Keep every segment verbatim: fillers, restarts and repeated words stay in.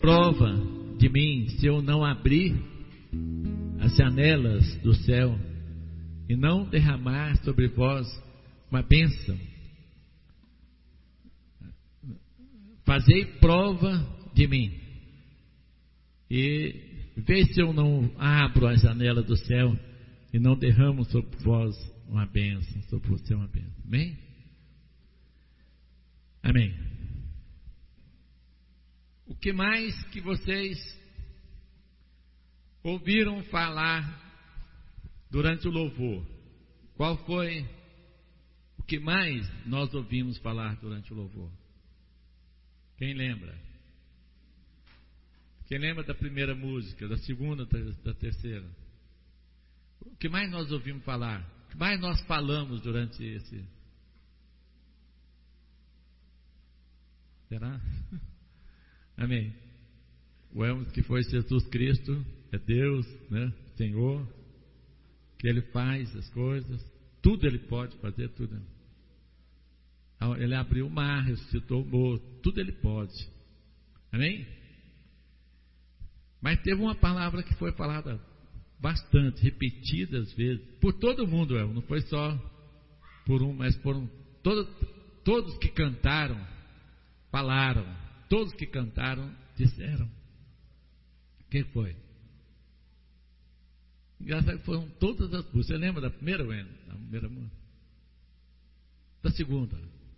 prova de mim se eu não abrir as janelas do céu e não derramar sobre vós uma bênção. Fazei prova de mim e vê se eu não abro a janela do céu e não derramo sobre vós uma bênção, sobre você uma bênção. Amém? Amém. O que mais que vocês ouviram falar durante o louvor? Qual foi o que mais nós ouvimos falar durante o louvor? Quem lembra? Quem lembra da primeira música, da segunda, da, da terceira? O que mais nós ouvimos falar? O que mais nós falamos durante esse... Será? Amém. Vemos que foi Jesus Cristo, é Deus, né? Senhor, que Ele faz as coisas, tudo Ele pode fazer, tudo. Ele abriu o mar, ressuscitou o morto, tudo Ele pode. Amém? Mas teve uma palavra que foi falada bastante, repetidas vezes, por todo mundo, não foi só por um, mas por um, todos, todos que cantaram, falaram, todos que cantaram, disseram. Quem foi? Engraçado que foram todas as músicas. Você lembra da primeira, Wendel? Da primeira música? Da segunda?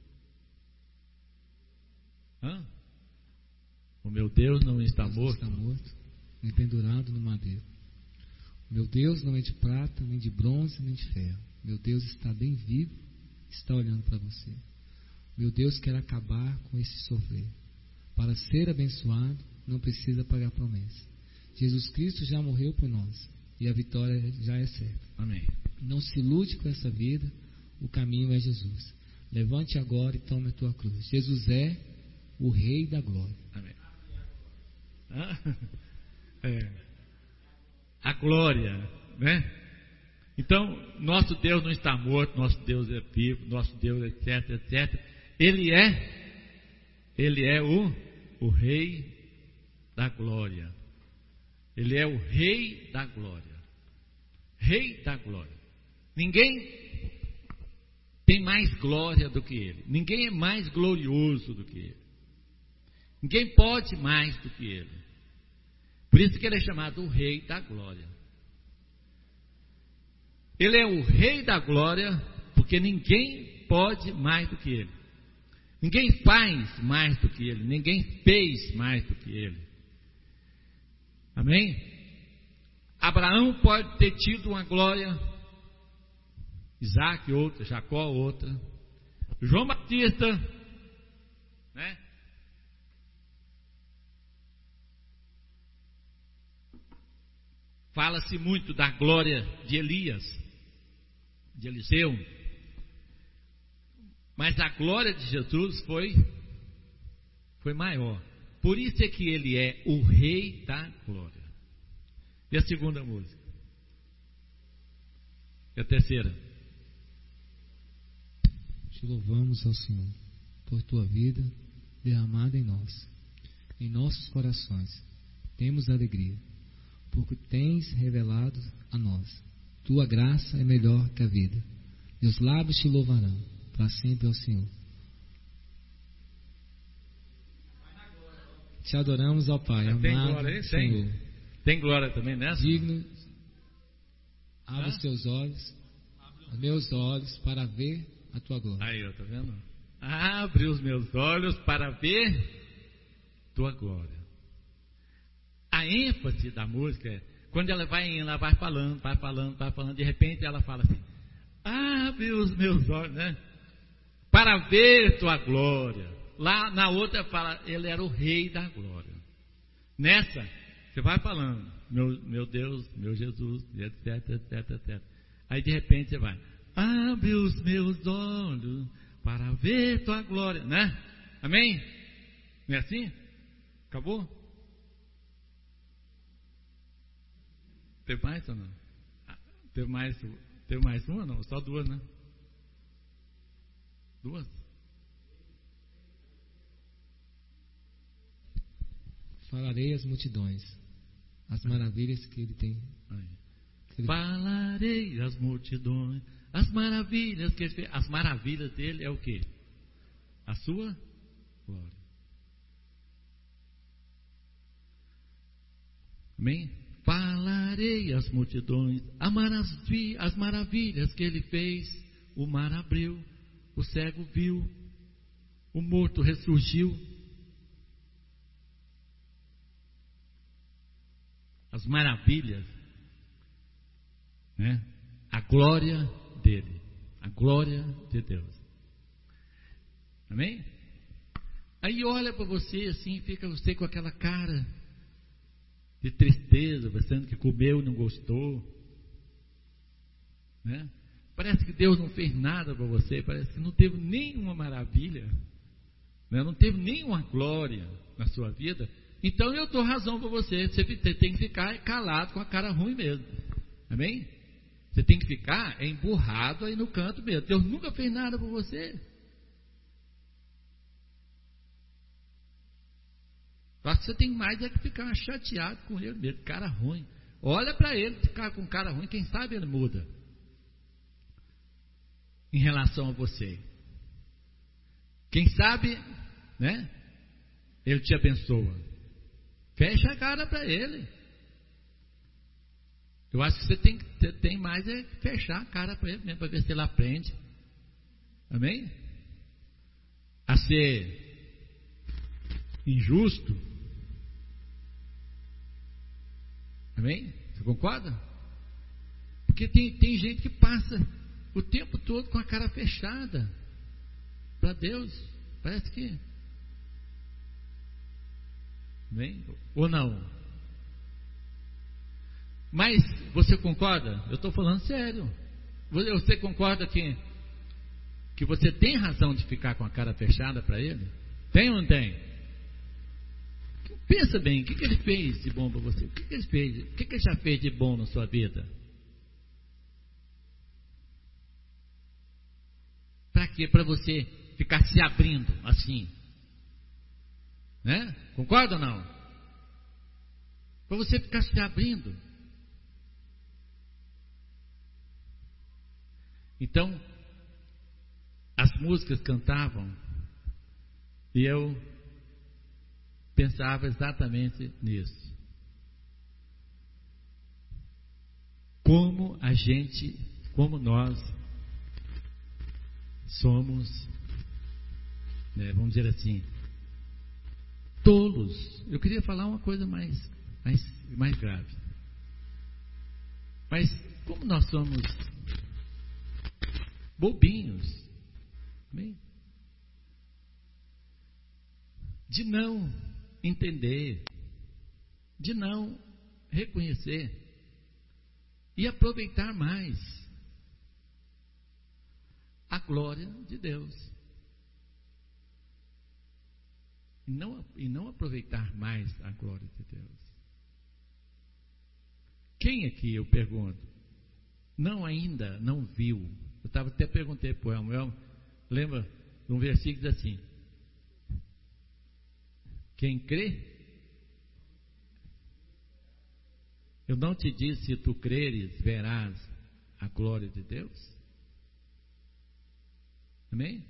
Hã? O meu Deus não está Deus morto. Não está morto, nem pendurado no madeiro. O meu Deus não é de prata, nem de bronze, nem de ferro. Meu Deus está bem vivo, está olhando para você. Meu Deus quer acabar com esse sofrer. Para ser abençoado, não precisa pagar promessa. Jesus Cristo já morreu por nós e a vitória já é certa. Amém. Não se ilude com essa vida, o caminho é Jesus. Levante agora e tome a tua cruz. Jesus é o Rei da Glória. Amém. Ah, é. A glória, né? Então, nosso Deus não está morto, nosso Deus é vivo, nosso Deus, etc, etcétera. Ele é, Ele é o, o Rei da Glória. Ele é o Rei da Glória. Rei da Glória. Ninguém tem mais glória do que Ele. Ninguém é mais glorioso do que Ele. Ninguém pode mais do que Ele. Por isso que Ele é chamado o Rei da Glória. Ele é o Rei da Glória, porque ninguém pode mais do que Ele. Ninguém faz mais do que Ele. Ninguém fez mais do que Ele. Amém? Abraão pode ter tido uma glória, Isaac outra, Jacó outra, João Batista, né? Fala-se muito da glória de Elias, de Eliseu, mas a glória de Jesus foi, foi maior. Por isso é que Ele é o Rei da Glória. E a segunda música? E a terceira? Te louvamos ao Senhor por tua vida derramada em nós, em nossos corações. Temos alegria, porque tens revelado a nós. Tua graça é melhor que a vida. Meus lábios te louvarão para sempre ao Senhor. Te adoramos ao Pai, Mas amado tem glória aí? Senhor. Tem, tem glória também nessa? Digno, abre Hã? os teus olhos, os meus olhos, para ver a tua glória. Aí, ó, tá vendo? Abre os meus olhos para ver tua glória. A ênfase da música é quando ela vai, ela vai falando, vai falando, vai falando, de repente ela fala assim: abre os meus olhos, né? Para ver tua glória. Lá na outra fala, ele era o Rei da Glória. Nessa, você vai falando, meu, meu Deus, meu Jesus, etc, etc, etcétera. Aí de repente você vai, abre os meus olhos para ver tua glória, né? Amém? Não é assim? Acabou? Teve mais ou não? Teve mais, teve mais uma ou não? Só duas, né? Duas? Falarei às multidões as maravilhas que ele tem. Que ele... Falarei às multidões as maravilhas que ele fez. As maravilhas dele é o quê? A sua glória. Amém? Falarei às multidões as maravilhas que ele fez. O mar abriu, o cego viu, o morto ressurgiu. As maravilhas, né? A glória dele, a glória de Deus. Amém? Aí olha para você assim, fica você com aquela cara de tristeza, pensando que comeu e não gostou, né? Parece que Deus não fez nada para você, parece que não teve nenhuma maravilha, né? Não teve nenhuma glória na sua vida. Então eu dou razão para você, você tem que ficar calado com a cara ruim mesmo, amém? Você tem que ficar emburrado aí no canto mesmo. Deus nunca fez nada por você. Acho que você tem mais é que ficar chateado com ele mesmo, cara ruim. Olha para ele, ficar com cara ruim, quem sabe ele muda em relação a você. Quem sabe, né? Ele te abençoa. Fecha a cara para ele. Eu acho que você tem, você tem mais é fechar a cara para ele mesmo, para ver se ele aprende. Amém? A ser injusto. Amém? Você concorda? Porque tem, tem gente que passa o tempo todo com a cara fechada para Deus. Parece que... Amém? Ou não? Mas você concorda? Eu estou falando sério. Você concorda que, que você tem razão de ficar com a cara fechada para ele? Tem ou não tem? Pensa bem, o que, que ele fez de bom para você? O que, que ele fez? O que, que ele já fez de bom na sua vida? Para quê? Para você ficar se abrindo assim, né? Concorda ou não? Para você ficar se abrindo. Então, as músicas cantavam e eu pensava exatamente nisso. Como a gente, como nós somos, né, vamos dizer assim, tolos. Eu queria falar uma coisa mais, mais, mais grave. Mas como nós somos bobinhos, amém? De não entender, de não reconhecer e aproveitar mais a glória de Deus. E não, e não aproveitar mais a glória de Deus. Quem aqui, eu pergunto, não ainda não viu? Eu estava até perguntei para o Elmo, Elmo, lembra de um versículo que diz assim: quem crê, eu não te disse, se tu creres, verás a glória de Deus? Amém?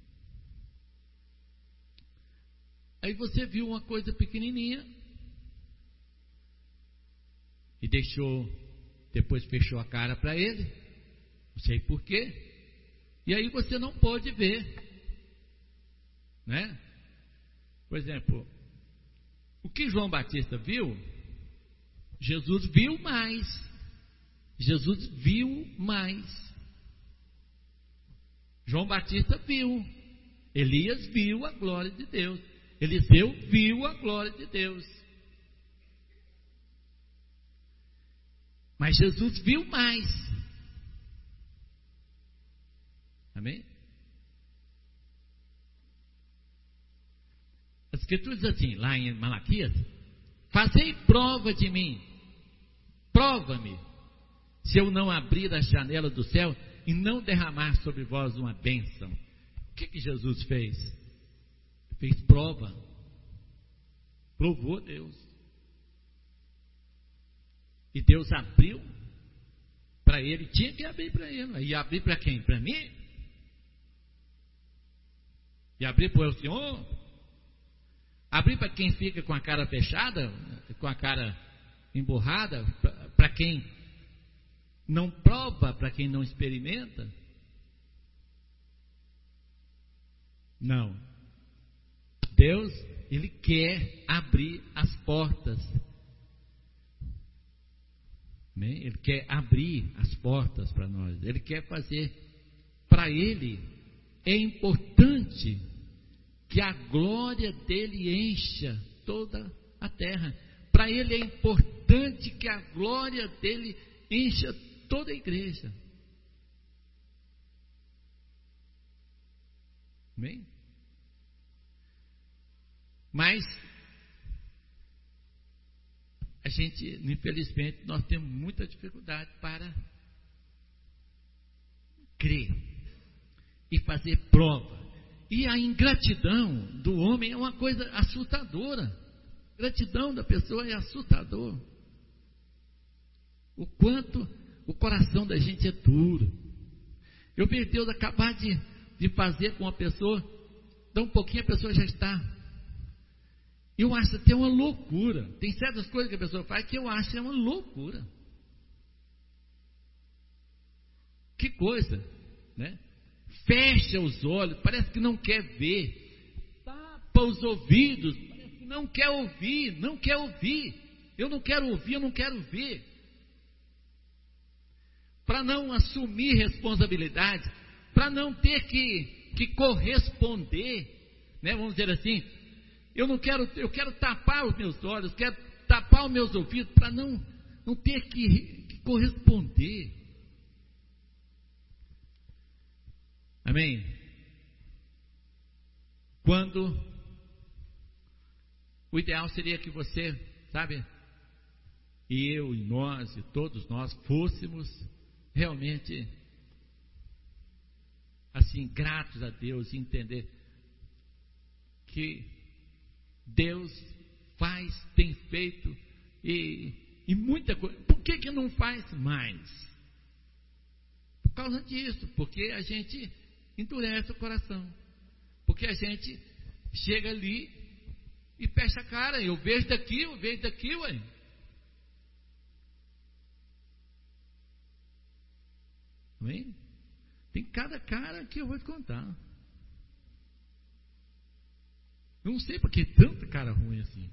Aí você viu uma coisa pequenininha e deixou, depois fechou a cara para ele, não sei porquê, e aí você não pôde ver, né? Por exemplo, o que João Batista viu, Jesus viu mais. Jesus viu mais. João Batista viu. Elias viu a glória de Deus. Eliseu viu a glória de Deus. Mas Jesus viu mais. Amém? A Escritura diz assim, lá em Malaquias: fazei prova de mim, prova-me, se eu não abrir as janelas do céu e não derramar sobre vós uma bênção. O que que Jesus fez? Fez prova. Louvou Deus. E Deus abriu para ele, tinha que abrir para ele. E abrir para quem? Para mim? E abrir para o Senhor? Abrir para quem fica com a cara fechada, com a cara emburrada, para quem não prova, para quem não experimenta? Não. Deus, Ele quer abrir as portas. Amém? Ele quer abrir as portas para nós. Ele quer fazer. Para Ele é importante que a glória dele encha toda a terra. Para Ele é importante que a glória dele encha toda a igreja. Amém? Mas a gente, infelizmente, nós temos muita dificuldade para crer e fazer prova. E a ingratidão do homem é uma coisa assustadora. A gratidão da pessoa é assustador. O quanto o coração da gente é duro. Eu vejo Deus acabar de, de fazer com uma pessoa, dá um pouquinho a pessoa já está. Eu acho até uma loucura. Tem certas coisas que a pessoa faz que eu acho é uma loucura. Que coisa, né? Fecha os olhos, parece que não quer ver. Tapa os ouvidos, parece que não quer ouvir, não quer ouvir. Eu não quero ouvir, eu não quero ver. Para não assumir responsabilidade, para não ter que, que corresponder, né? Vamos dizer assim, eu não quero, eu quero tapar os meus olhos, quero tapar os meus ouvidos, para não, não ter que, que corresponder. Amém? Quando o ideal seria que você, sabe, e eu, e nós, e todos nós fôssemos realmente assim, gratos a Deus e entender que Deus faz, tem feito e, e muita coisa. Por que que não faz mais? Por causa disso, porque a gente endurece o coração, porque a gente chega ali e fecha a cara. Eu vejo daqui, eu vejo daqui, ué. Amém? Tem cada cara que eu vou te contar. Eu não sei porque tanta cara ruim assim.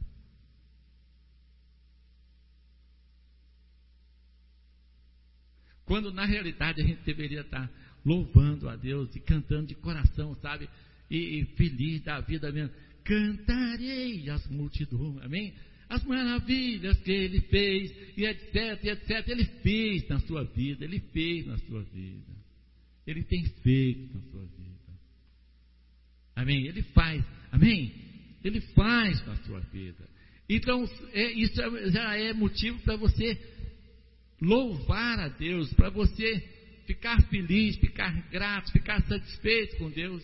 Quando na realidade a gente deveria estar louvando a Deus e cantando de coração, sabe? E, e feliz da vida mesmo. Cantarei as multidões, amém? As maravilhas que Ele fez, e etc, e etc. Ele fez na sua vida, Ele fez na sua vida. Ele tem feito na sua vida. Amém? Ele faz, amém? Ele faz na sua vida. Então, é, isso já é motivo para você louvar a Deus, para você ficar feliz, ficar grato, ficar satisfeito com Deus.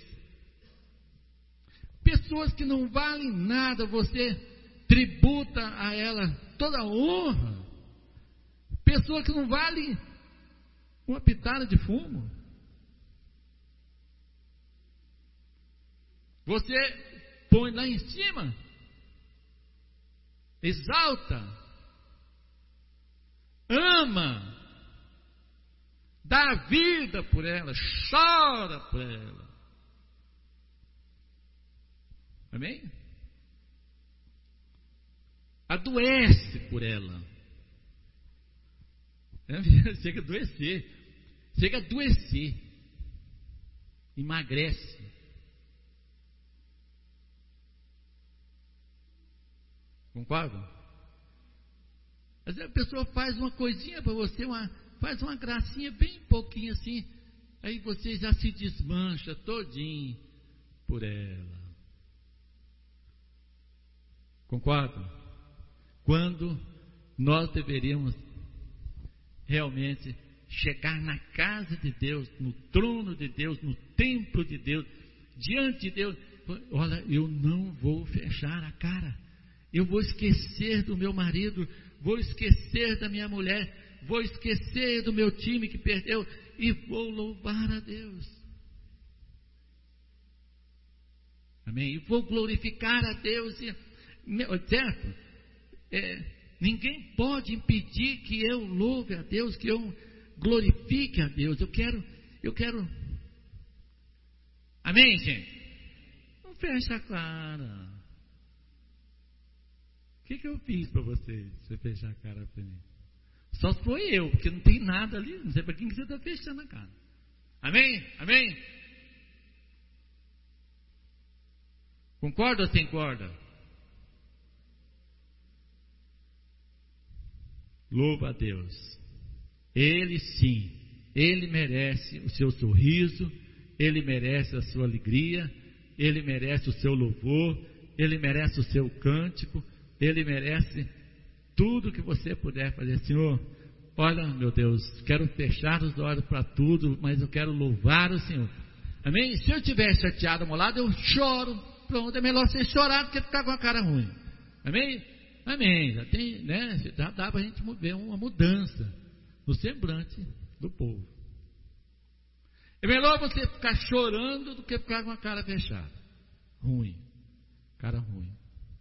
Pessoas que não valem nada, você tributa a ela toda a honra. Pessoas que não valem uma pitada de fumo. Você põe lá em cima, exalta, ama, dá vida por ela, chora por ela. Amém? Adoece por ela. Chega a adoecer. Chega a adoecer. Emagrece. Concorda? Às vezes a pessoa faz uma coisinha para você, uma, faz uma gracinha bem pouquinho assim, aí você já se desmancha todinho por ela. Concorda? Quando nós deveríamos realmente chegar na casa de Deus, no trono de Deus, no templo de Deus, diante de Deus, olha, eu não vou fechar a cara. Eu vou esquecer do meu marido, vou esquecer da minha mulher, vou esquecer do meu time que perdeu e vou louvar a Deus. Amém? E vou glorificar a Deus. E, certo? É, ninguém pode impedir que eu louve a Deus, que eu glorifique a Deus. Eu quero, eu quero. Amém, gente? Não fecha a cara. O que, que eu fiz para vocês? Você fechar a cara para mim? Só foi eu, porque não tem nada ali. Não sei para quem que você está fechando a cara. Amém? Amém? Concorda ou sem corda? Louva a Deus. Ele sim, Ele merece o seu sorriso, Ele merece a sua alegria, Ele merece o seu louvor, Ele merece o seu cântico, Ele merece tudo que você puder fazer. Senhor, olha, meu Deus, quero fechar os olhos para tudo, mas eu quero louvar o Senhor. Amém? Se eu estiver chateado, amolado, eu choro. Pronto, é melhor você chorar do que ficar com a cara ruim. Amém? Amém. Já tem, né? Já dá para a gente ver uma mudança no semblante do povo. É melhor você ficar chorando do que ficar com a cara fechada. Ruim. Cara ruim.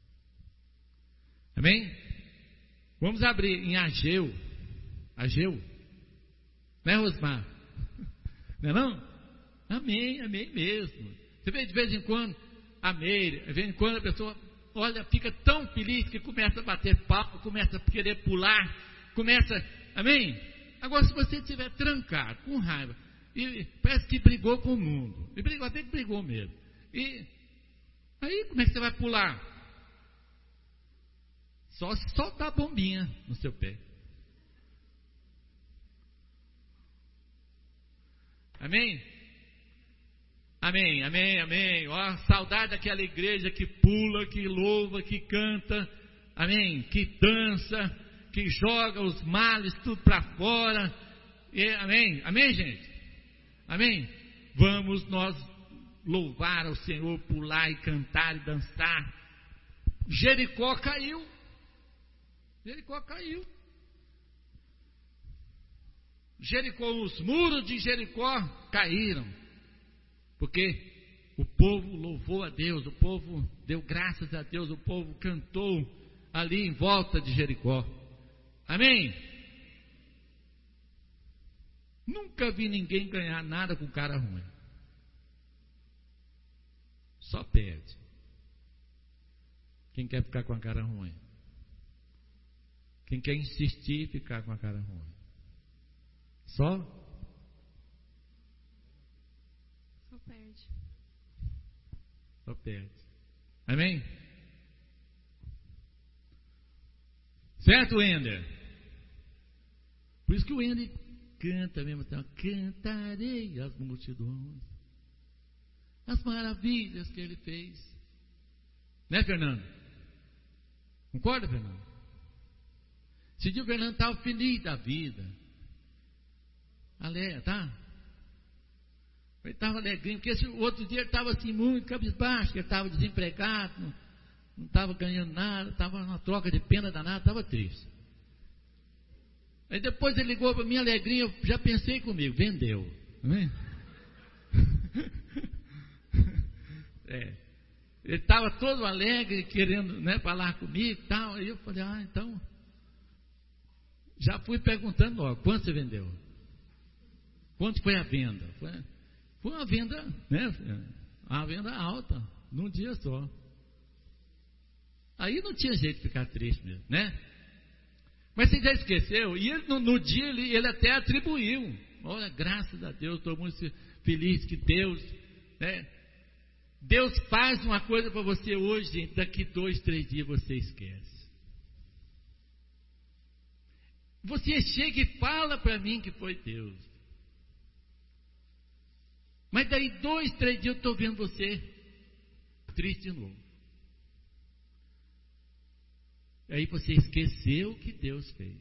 Amém? Vamos abrir em Ageu. Ageu? Né, Rosmar? Não é não? Amém, amém mesmo. Você vê de vez em quando, amém, de vez em quando a pessoa, olha, fica tão feliz que começa a bater papo, começa a querer pular, começa, amém? Agora, se você estiver trancado, com raiva, e parece que brigou com o mundo, e brigou, até que brigou mesmo, e aí como é que você vai pular? Só se soltar a bombinha no seu pé. Amém? Amém, amém, amém. Ó, saudade daquela igreja que pula, que louva, que canta, amém, que dança, que joga os males tudo para fora. E, amém, amém, gente? Amém? Vamos nós louvar ao Senhor, pular e cantar e dançar. Jericó caiu. Jericó caiu. Jericó, os muros de Jericó caíram. Porque o povo louvou a Deus, o povo deu graças a Deus, o povo cantou ali em volta de Jericó. Amém? Nunca vi ninguém ganhar nada com cara ruim. Só perde. Quem quer ficar com a cara ruim? Quem quer insistir em ficar com a cara ruim? Só? Só perde. Só perde. Amém? Certo, Wender? Por isso que o Wender canta mesmo. Então, cantarei as multidões, as maravilhas que ele fez. Né, Fernando? Concorda, Fernando? Esse dia o Fernando estava feliz da vida. Ale, tá? Ele estava alegrinho, porque esse outro dia ele estava assim muito cabisbaixo, que ele estava desempregado, não, não estava ganhando nada, estava numa troca de pena danada, estava triste. Aí depois ele ligou para mim alegrinho, eu já pensei comigo, vendeu. Amém? É. Ele estava todo alegre, querendo, né, falar comigo e tal. Aí eu falei, ah, então. Já fui perguntando logo, quanto você vendeu? Quanto foi a venda? Foi, foi uma venda, né? Uma venda alta, num dia só. Aí não tinha jeito de ficar triste mesmo, né? Mas você já esqueceu? E ele, no, no dia ele, ele até atribuiu. Olha, graças a Deus, estou muito feliz que Deus, né? Deus faz uma coisa para você hoje, gente, daqui dois, três dias você esquece. Você chega e fala para mim que foi Deus. Mas daí dois, três dias eu estou vendo você triste de novo. Aí você esqueceu o que Deus fez.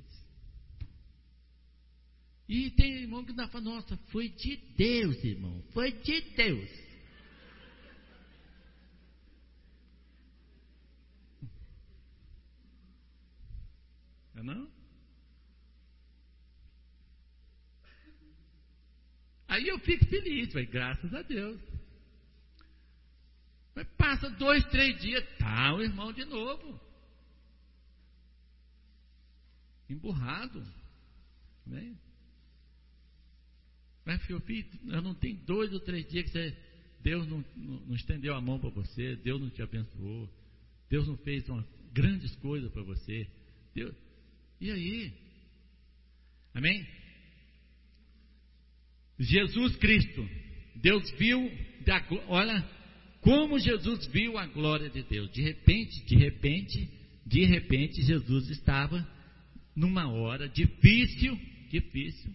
E tem irmão que dá para, nossa, foi de Deus, irmão, foi de Deus. Não é não? Aí eu fico feliz, vai, graças a Deus. Mas passa dois, três dias, tá o irmão de novo. Emburrado. Né? Mas, filho, eu não tenho dois ou três dias que você, Deus não, não, não estendeu a mão para você, Deus não te abençoou, Deus não fez uma, grandes coisas para você. Deus, e aí? Amém? Jesus Cristo, Deus viu, olha como Jesus viu a glória de Deus. De repente, de repente, de repente, Jesus estava numa hora difícil, difícil.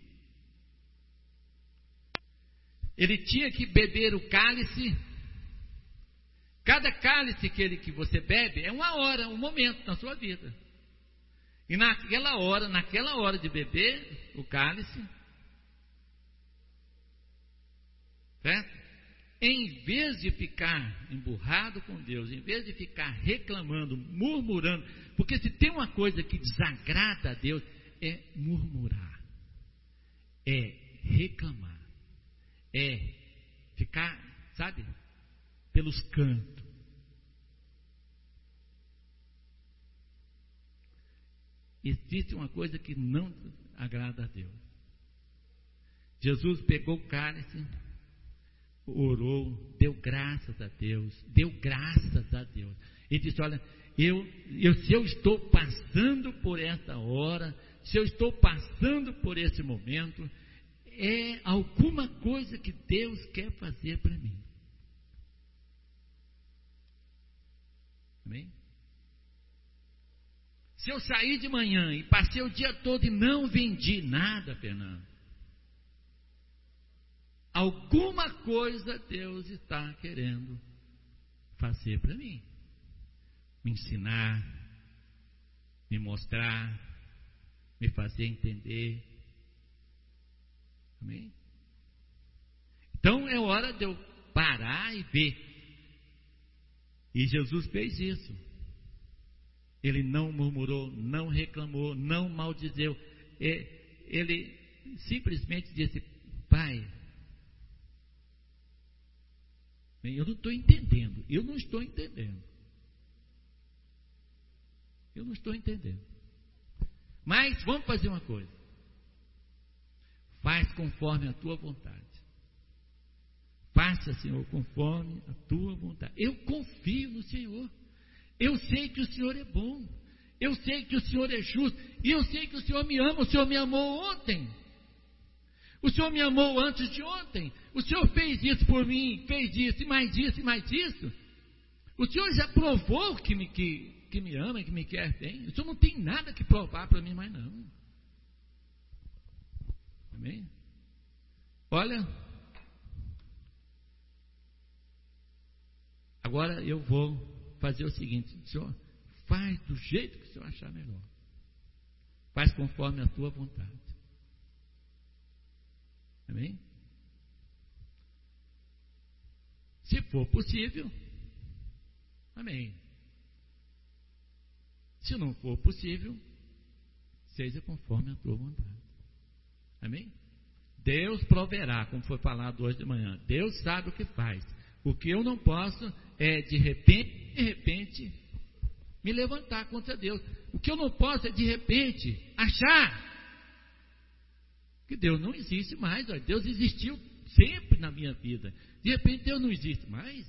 Ele tinha que beber o cálice. Cada cálice que, ele, que você bebe é uma hora, um momento na sua vida. E naquela hora, naquela hora de beber o cálice, certo? Em vez de ficar emburrado com Deus, em vez de ficar reclamando, murmurando, porque se tem uma coisa que desagrada a Deus, é murmurar, é reclamar, é ficar, sabe, pelos cantos. Existe uma coisa que não agrada a Deus. Jesus pegou o cálice, orou, deu graças a Deus, deu graças a Deus. Ele disse: olha, eu, eu, se eu estou passando por essa hora, se eu estou passando por esse momento, é alguma coisa que Deus quer fazer para mim. Amém? Se eu sair de manhã e passei o dia todo e não vendi nada, Fernando, alguma coisa Deus está querendo fazer para mim. Me ensinar, me mostrar, me fazer entender. Amém? Então é hora de eu parar e ver. E Jesus fez isso. Ele não murmurou, não reclamou, não maldizeu. Ele simplesmente disse: Pai, eu não estou entendendo, eu não estou entendendo. Eu não estou entendendo. Mas vamos fazer uma coisa. Faz conforme a tua vontade. Faça, Senhor, conforme a tua vontade. Eu confio no Senhor. Eu sei que o Senhor é bom. Eu sei que o Senhor é justo. E eu sei que o Senhor me ama. O Senhor me amou ontem. O Senhor me amou antes de ontem. O Senhor fez isso por mim. Fez isso e mais isso e mais isso. O Senhor já provou que me, que, que me ama e que me quer bem. O Senhor não tem nada que provar para mim mais não. Amém? Olha. Agora eu vou fazer o seguinte: Senhor, faz do jeito que o Senhor achar melhor. Faz conforme a tua vontade. Amém? Se for possível, amém. Se não for possível, seja conforme a tua vontade. Amém? Deus proverá, como foi falado hoje de manhã. Deus sabe o que faz. O que eu não posso é de repente, de repente, me levantar contra Deus. O que eu não posso é de repente achar que Deus não existe mais. Ó. Deus existiu sempre na minha vida. De repente Deus não existe mais.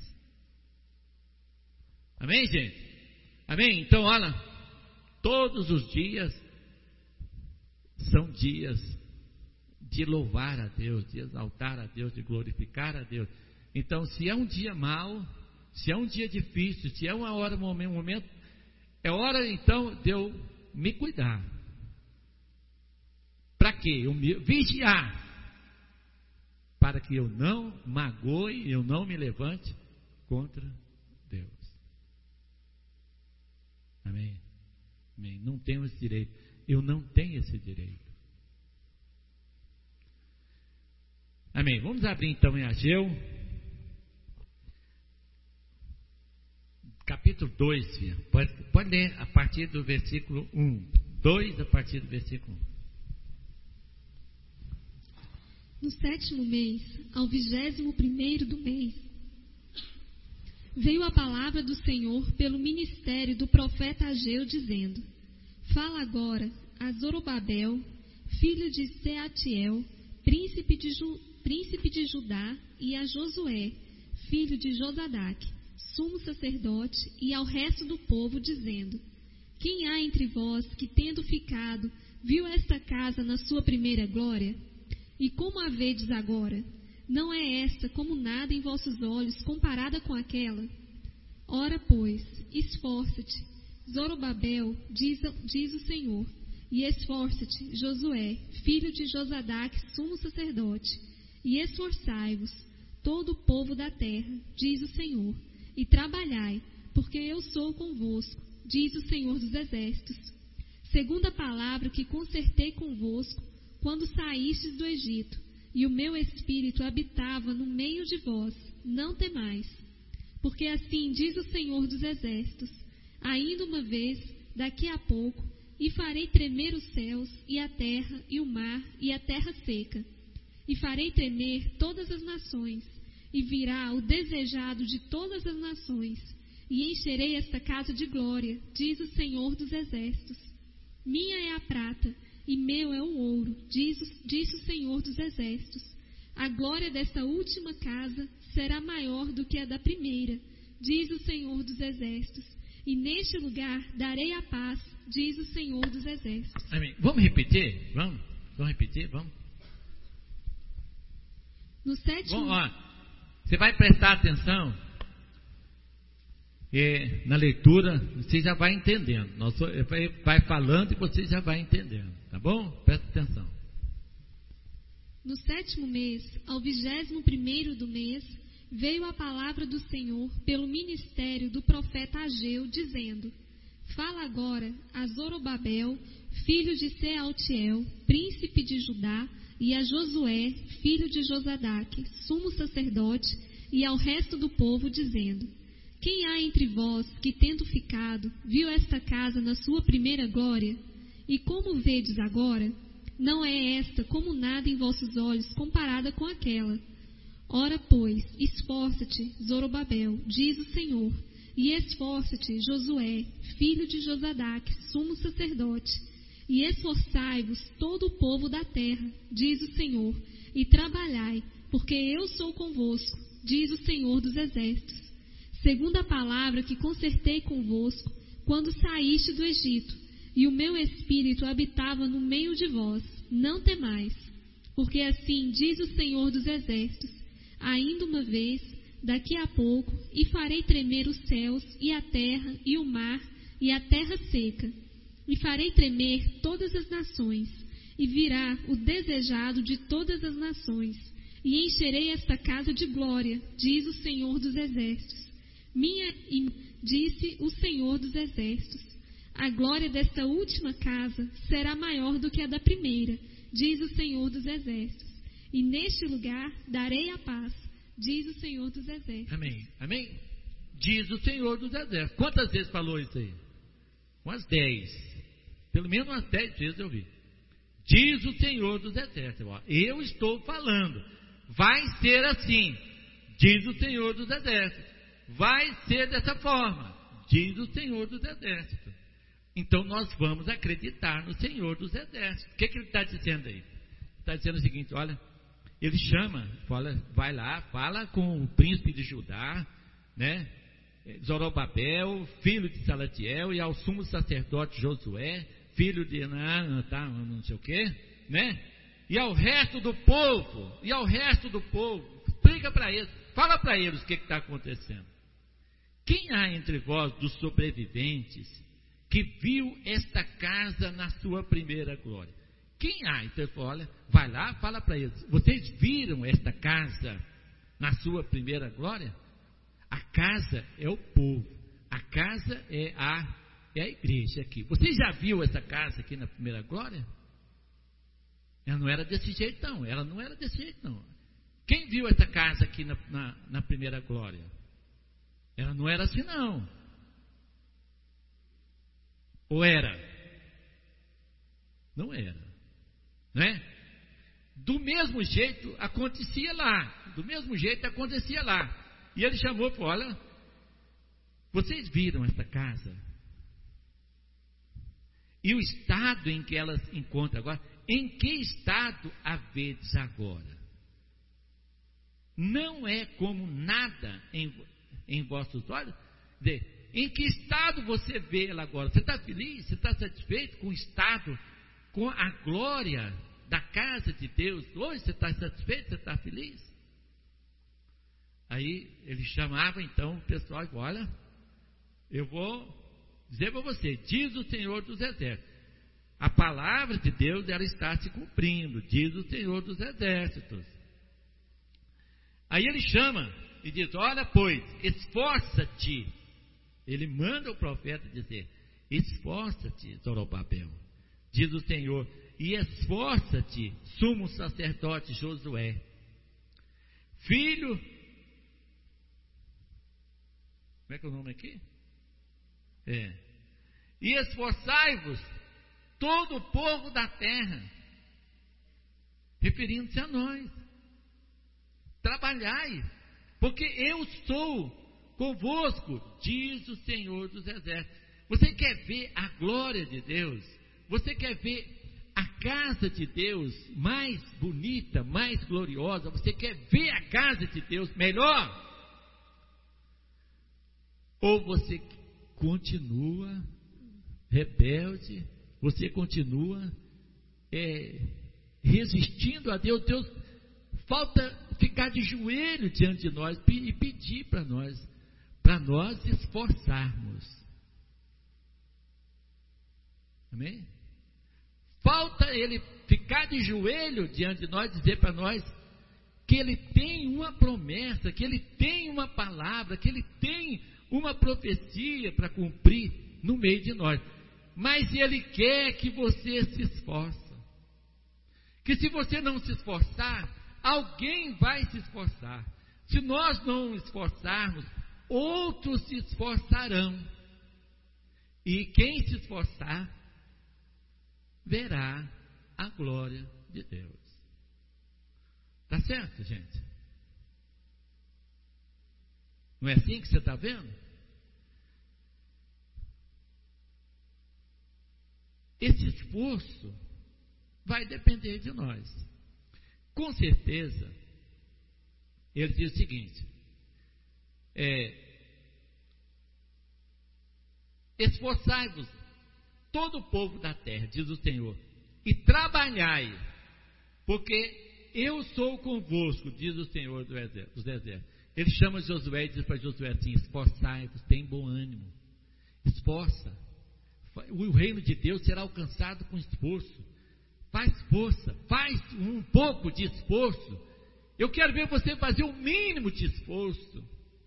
Amém, gente? Amém? Então, olha, todos os dias são dias de louvar a Deus, de exaltar a Deus, de glorificar a Deus. Então, se é um dia mau, se é um dia difícil, se é uma hora, um momento, é hora então de eu me cuidar. Para quê? Eu me vigiar. Para que eu não magoe, eu não me levante contra Deus. Amém? Amém? Não tenho esse direito. Eu não tenho esse direito. Amém? Vamos abrir então em Ageu. Capítulo dois, filho. Pode, pode ler a partir do versículo um. dois, a partir do versículo um. No sétimo mês, ao vigésimo primeiro do mês, veio a palavra do Senhor pelo ministério do profeta Ageu, dizendo: Fala agora a Zorobabel, filho de Seatiel, príncipe de, Ju, príncipe de Judá, e a Josué, filho de Josadaque, sumo sacerdote, e ao resto do povo, dizendo: Quem há entre vós que, tendo ficado, viu esta casa na sua primeira glória? E como a vedes agora? Não é esta como nada em vossos olhos comparada com aquela? Ora, pois, esforça-te, Zorobabel, diz, diz o Senhor, e esforça-te, Josué, filho de Josadaque, sumo sacerdote, e esforçai-vos, todo o povo da terra, diz o Senhor, e trabalhai, porque eu sou convosco, diz o Senhor dos Exércitos. Segundo a palavra que concertei convosco, quando saístes do Egito, e o meu espírito habitava no meio de vós, não temais. Porque assim diz o Senhor dos Exércitos: ainda uma vez, daqui a pouco, e farei tremer os céus, e a terra, e o mar, e a terra seca. E farei tremer todas as nações, e virá o desejado de todas as nações, e encherei esta casa de glória, diz o Senhor dos Exércitos. Minha é a prata, e meu é o ouro, diz, diz o Senhor dos Exércitos. A glória desta última casa será maior do que a da primeira, diz o Senhor dos Exércitos. E neste lugar darei a paz, diz o Senhor dos Exércitos. Amém. Vamos repetir? Vamos? Vamos repetir? Vamos? No sétimo... Bom, ó, você vai prestar atenção e, na leitura, você já vai entendendo. Nós vai, vai falando e você já vai entendendo. Tá bom? Presta atenção. No sétimo mês, ao vigésimo primeiro do mês, veio a palavra do Senhor pelo ministério do profeta Ageu, dizendo: Fala agora a Zorobabel, filho de Sealtiel, príncipe de Judá, e a Josué, filho de Josadaque, sumo sacerdote, e ao resto do povo, dizendo: Quem há entre vós que, tendo ficado, viu esta casa na sua primeira glória? E como vedes agora? Não é esta como nada em vossos olhos comparada com aquela. Ora, pois, esforça-te, Zorobabel, diz o Senhor, e esforça-te, Josué, filho de Josadaque, sumo sacerdote, e esforçai-vos todo o povo da terra, diz o Senhor, e trabalhai, porque eu sou convosco, diz o Senhor dos Exércitos. Segundo a palavra que concertei convosco, quando saíste do Egito, e o meu espírito habitava no meio de vós, não temais, porque assim diz o Senhor dos Exércitos: ainda uma vez, daqui a pouco, e farei tremer os céus, e a terra, e o mar, e a terra seca, e farei tremer todas as nações, e virá o desejado de todas as nações, e encherei esta casa de glória, diz o Senhor dos Exércitos. Minha, disse o Senhor dos Exércitos: a glória desta última casa será maior do que a da primeira, diz o Senhor dos Exércitos. E neste lugar darei a paz, diz o Senhor dos Exércitos. Amém. Amém? Diz o Senhor dos Exércitos. Quantas vezes falou isso aí? Umas dez. Pelo menos umas dez vezes eu vi. Diz o Senhor dos Exércitos. Eu estou falando. Vai ser assim. Diz o Senhor dos Exércitos. Vai ser dessa forma. Diz o Senhor dos Exércitos. Então nós vamos acreditar no Senhor dos Exércitos. O que, que ele está dizendo aí? Está dizendo o seguinte: olha, ele chama, fala, vai lá, fala com o príncipe de Judá, né? Zorobabel, filho de Salatiel, e ao sumo sacerdote Josué, filho de não, tá, não sei o que, né? E ao resto do povo, e ao resto do povo, explica para eles, fala para eles o que está acontecendo. Quem há entre vós dos sobreviventes que viu esta casa na sua primeira glória? Quem há? Então ele fala, olha, vai lá, fala para eles, vocês viram esta casa na sua primeira glória? A casa é o povo, a casa é a, é a igreja aqui. Você já viu essa casa aqui na primeira glória? Ela não era desse jeito não, ela não era desse jeito não. Quem viu essa casa aqui na, na, na primeira glória? Ela não era assim não. Ou era? Não era, não é? Do mesmo jeito acontecia lá, do mesmo jeito acontecia lá. E ele chamou e falou: olha, vocês viram essa casa? E o estado em que ela se encontra agora, em que estado a vedes agora? Não é como nada em, em vossos olhos? Em que estado você vê ela agora? Você está feliz? Você está satisfeito com o estado, com a glória da casa de Deus? Hoje você está satisfeito? Você está feliz? Aí ele chamava então o pessoal e falou: olha, eu vou dizer para você, diz o Senhor dos Exércitos, a palavra de Deus ela está se cumprindo, diz o Senhor dos Exércitos. Aí ele chama e diz: olha, pois, esforça-te. Ele manda o profeta dizer: esforça-te, Zorobabel, diz o Senhor, e esforça-te, sumo sacerdote Josué, filho, como é que é o nome aqui? É, e esforçai-vos todo o povo da terra, referindo-se a nós. Trabalhai, porque eu sou convosco, diz o Senhor dos Exércitos. Você quer ver a glória de Deus? Você quer ver a casa de Deus mais bonita, mais gloriosa? Você quer ver a casa de Deus melhor? Ou você continua rebelde, você continua é, resistindo a Deus? Deus falta ficar de joelho diante de nós e pedir para nós, para nós esforçarmos. Amém? Falta ele ficar de joelho diante de nós e dizer para nós que ele tem uma promessa, que ele tem uma palavra, que ele tem uma profecia para cumprir no meio de nós. Mas ele quer que você se esforce. Que se você não se esforçar, alguém vai se esforçar. Se nós não esforçarmos, outros se esforçarão. E quem se esforçar, verá a glória de Deus. Tá certo, gente? Não é assim que você está vendo? Esse esforço vai depender de nós. Com certeza, ele diz o seguinte: é, esforçai-vos todo o povo da terra, diz o Senhor, e trabalhai, porque eu sou convosco, diz o Senhor dos Exércitos. Ele chama Josué e diz para Josué assim: esforçai-vos, tem bom ânimo, esforça. O reino de Deus será alcançado com esforço. Faz força, faz um pouco de esforço. Eu quero ver você fazer o mínimo de esforço.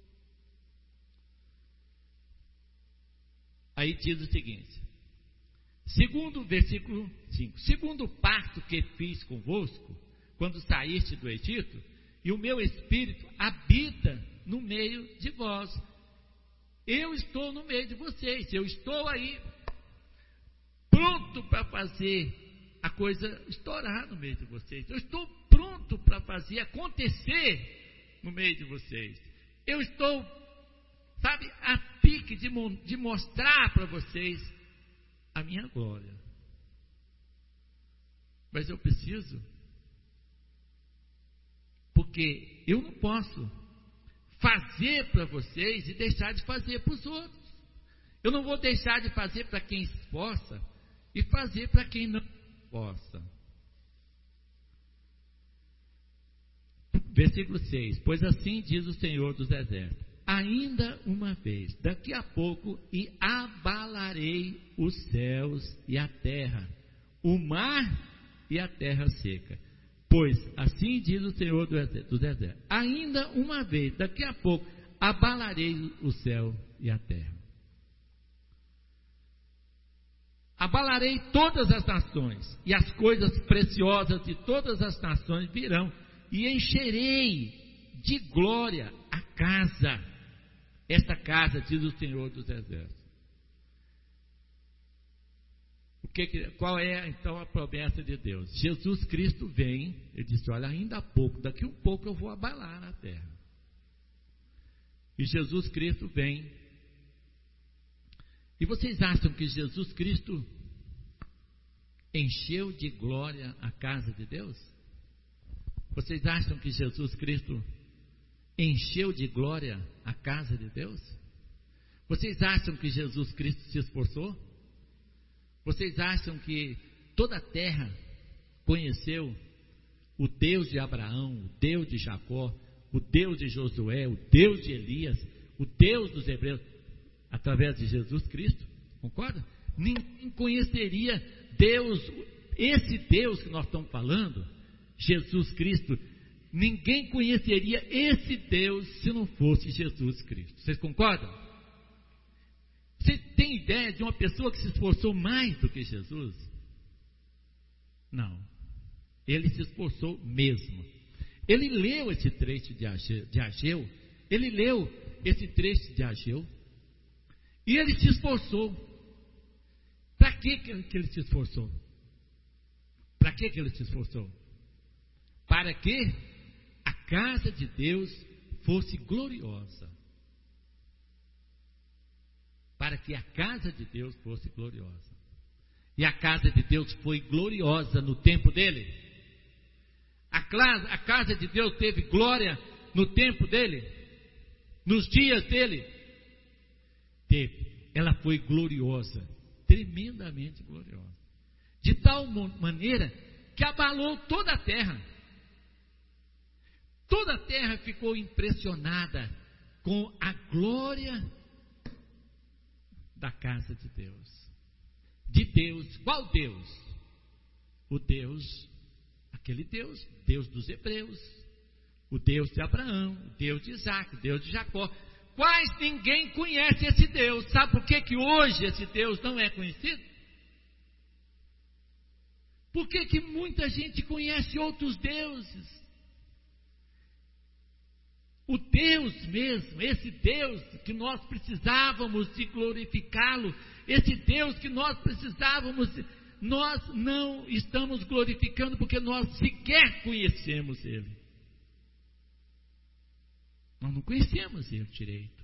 Aí diz o seguinte, segundo o versículo cinco: segundo o pacto que fiz convosco, quando saíste do Egito, e o meu espírito habita no meio de vós. Eu estou no meio de vocês, eu estou aí, pronto para fazer a coisa estourar no meio de vocês. Eu estou pronto para fazer acontecer no meio de vocês. Eu estou, sabe, a pique de, de mostrar para vocês a minha glória. Mas eu preciso, porque eu não posso fazer para vocês e deixar de fazer para os outros. Eu não vou deixar de fazer para quem esforça e fazer para quem não possa. Versículo seis: pois assim diz o Senhor dos Exércitos, ainda uma vez, daqui a pouco, e abalarei os céus e a terra, o mar e a terra seca. Pois assim diz o Senhor dos Exércitos, ainda uma vez, daqui a pouco, abalarei o céu e a terra. Abalarei todas as nações, e as coisas preciosas de todas as nações virão, e encherei de glória a casa. Esta casa, diz o Senhor dos Exércitos. O que, qual é então a promessa de Deus? Jesus Cristo vem, ele disse, olha, ainda há pouco, daqui um pouco eu vou abalar a terra. E Jesus Cristo vem. E vocês acham que Jesus Cristo encheu de glória a casa de Deus? Vocês acham que Jesus Cristo encheu de glória a casa de Deus? Vocês acham que Jesus Cristo se esforçou? Vocês acham que toda a terra conheceu o Deus de Abraão, o Deus de Jacó, o Deus de Josué, o Deus de Elias, o Deus dos hebreus, através de Jesus Cristo? Concorda? Ninguém conheceria Deus, esse Deus que nós estamos falando, Jesus Cristo, ninguém conheceria esse Deus se não fosse Jesus Cristo. Vocês concordam? Você tem ideia de uma pessoa que se esforçou mais do que Jesus? Não. Ele se esforçou mesmo. Ele leu esse trecho de Ageu, de Ageu, ele leu esse trecho de Ageu, e ele se esforçou. Para que que ele se esforçou? Para que que ele se esforçou? Para que a casa de Deus fosse gloriosa. Para que a casa de Deus fosse gloriosa. E a casa de Deus foi gloriosa no tempo dele. A casa, a casa de Deus teve glória no tempo dele. Nos dias dele. Teve. Ela foi gloriosa. Tremendamente gloriosa. De tal maneira que abalou toda a terra. Toda a terra ficou impressionada com a glória da casa de Deus. De Deus, qual Deus? O Deus, aquele Deus, Deus dos hebreus, o Deus de Abraão, o Deus de Isaac, o Deus de Jacó. Quais ninguém conhece esse Deus. Sabe por que que hoje esse Deus não é conhecido? Por que que muita gente conhece outros deuses? O Deus mesmo, esse Deus que nós precisávamos de glorificá-lo, esse Deus que nós precisávamos, nós não estamos glorificando porque nós sequer conhecemos Ele. Nós não conhecemos Ele direito.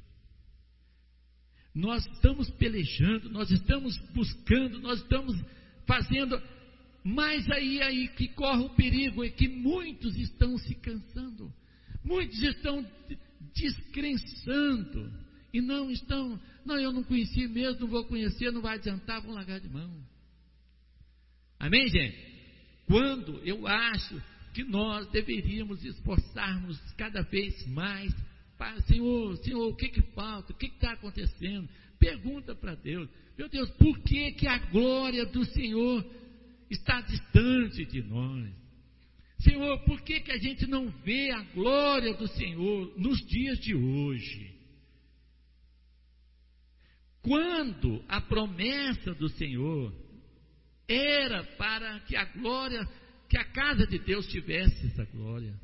Nós estamos pelejando, nós estamos buscando, nós estamos fazendo, mas aí, aí que corre o perigo, é que muitos estão se cansando. Muitos estão descrençando e não estão, não, eu não conheci mesmo, não vou conhecer, não vai adiantar, vão largar de mão. Amém, gente? Quando eu acho que nós deveríamos esforçarmos cada vez mais para, Senhor, Senhor, o que que falta? O que que está acontecendo? Pergunta para Deus, meu Deus, por que que a glória do Senhor está distante de nós? Senhor, por que que a gente não vê a glória do Senhor nos dias de hoje? Quando a promessa do Senhor era para que a glória, que a casa de Deus tivesse essa glória.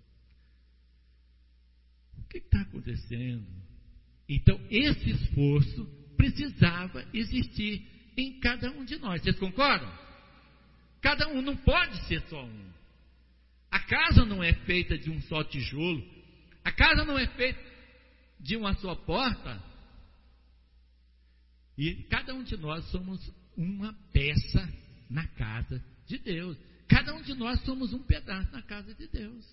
O que está acontecendo? Então, esse esforço precisava existir em cada um de nós. Vocês concordam? Cada um, não pode ser só um. A casa não é feita de um só tijolo. A casa não é feita de uma só porta. E cada um de nós somos uma peça na casa de Deus. Cada um de nós somos um pedaço na casa de Deus.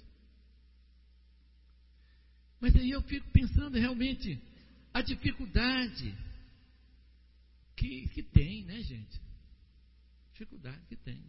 Mas aí eu fico pensando realmente a dificuldade que, que tem, né, gente? Dificuldade que tem.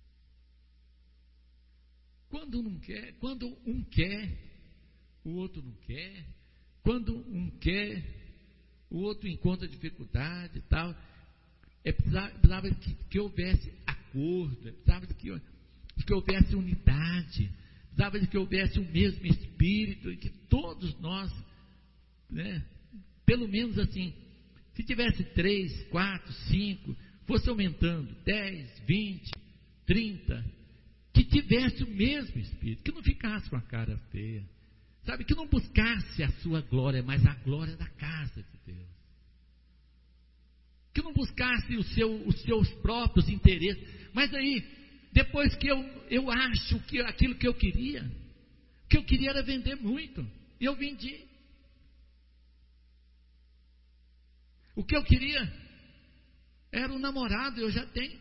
Quando não quer, quando um quer, o outro não quer. Quando um quer, o outro encontra dificuldade e tal. É, precisava, precisava que, que houvesse acordo, é, precisava de que, de que houvesse unidade, precisava de que houvesse o mesmo espírito, e que todos nós, né, pelo menos assim, se tivesse três, quatro, cinco, fosse aumentando, dez, vinte, trinta, que tivesse o mesmo espírito, que não ficasse com a cara feia, sabe, que não buscasse a sua glória, mas a glória da casa de Deus, que não buscasse o seu, os seus próprios interesses. Mas aí, depois que eu, eu acho que aquilo que eu queria, o que eu queria era vender muito, e eu vendi. O que eu queria era um namorado, eu já tenho.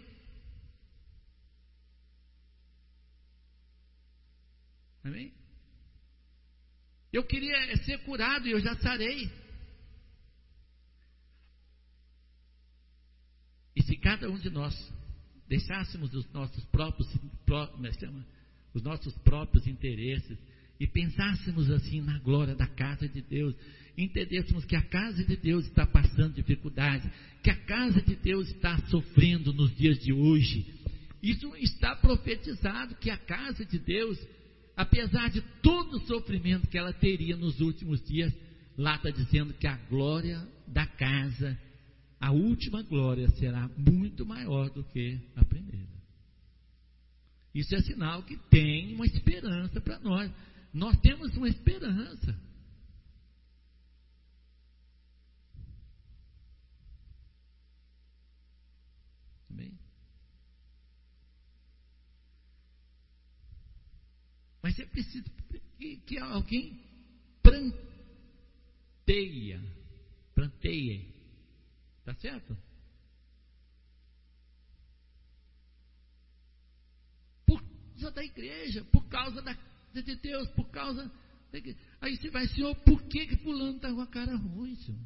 Amém? Eu queria ser curado e eu já sarei. E se cada um de nós deixássemos os nossos próprios, os nossos próprios interesses e pensássemos assim na glória da casa de Deus, entendêssemos que a casa de Deus está passando dificuldades, que a casa de Deus está sofrendo nos dias de hoje, isso está profetizado, que a casa de Deus, apesar de todo o sofrimento que ela teria nos últimos dias, lá está dizendo que a glória da casa, a última glória, será muito maior do que a primeira. Isso é sinal que tem uma esperança para nós. Nós temos uma esperança. Amém? Mas é preciso que, que alguém planteia, planteie, tá certo? Por causa da igreja, por causa da de Deus, por causa da igreja. Aí você vai, Senhor, por que que fulano está com a cara ruim, Senhor?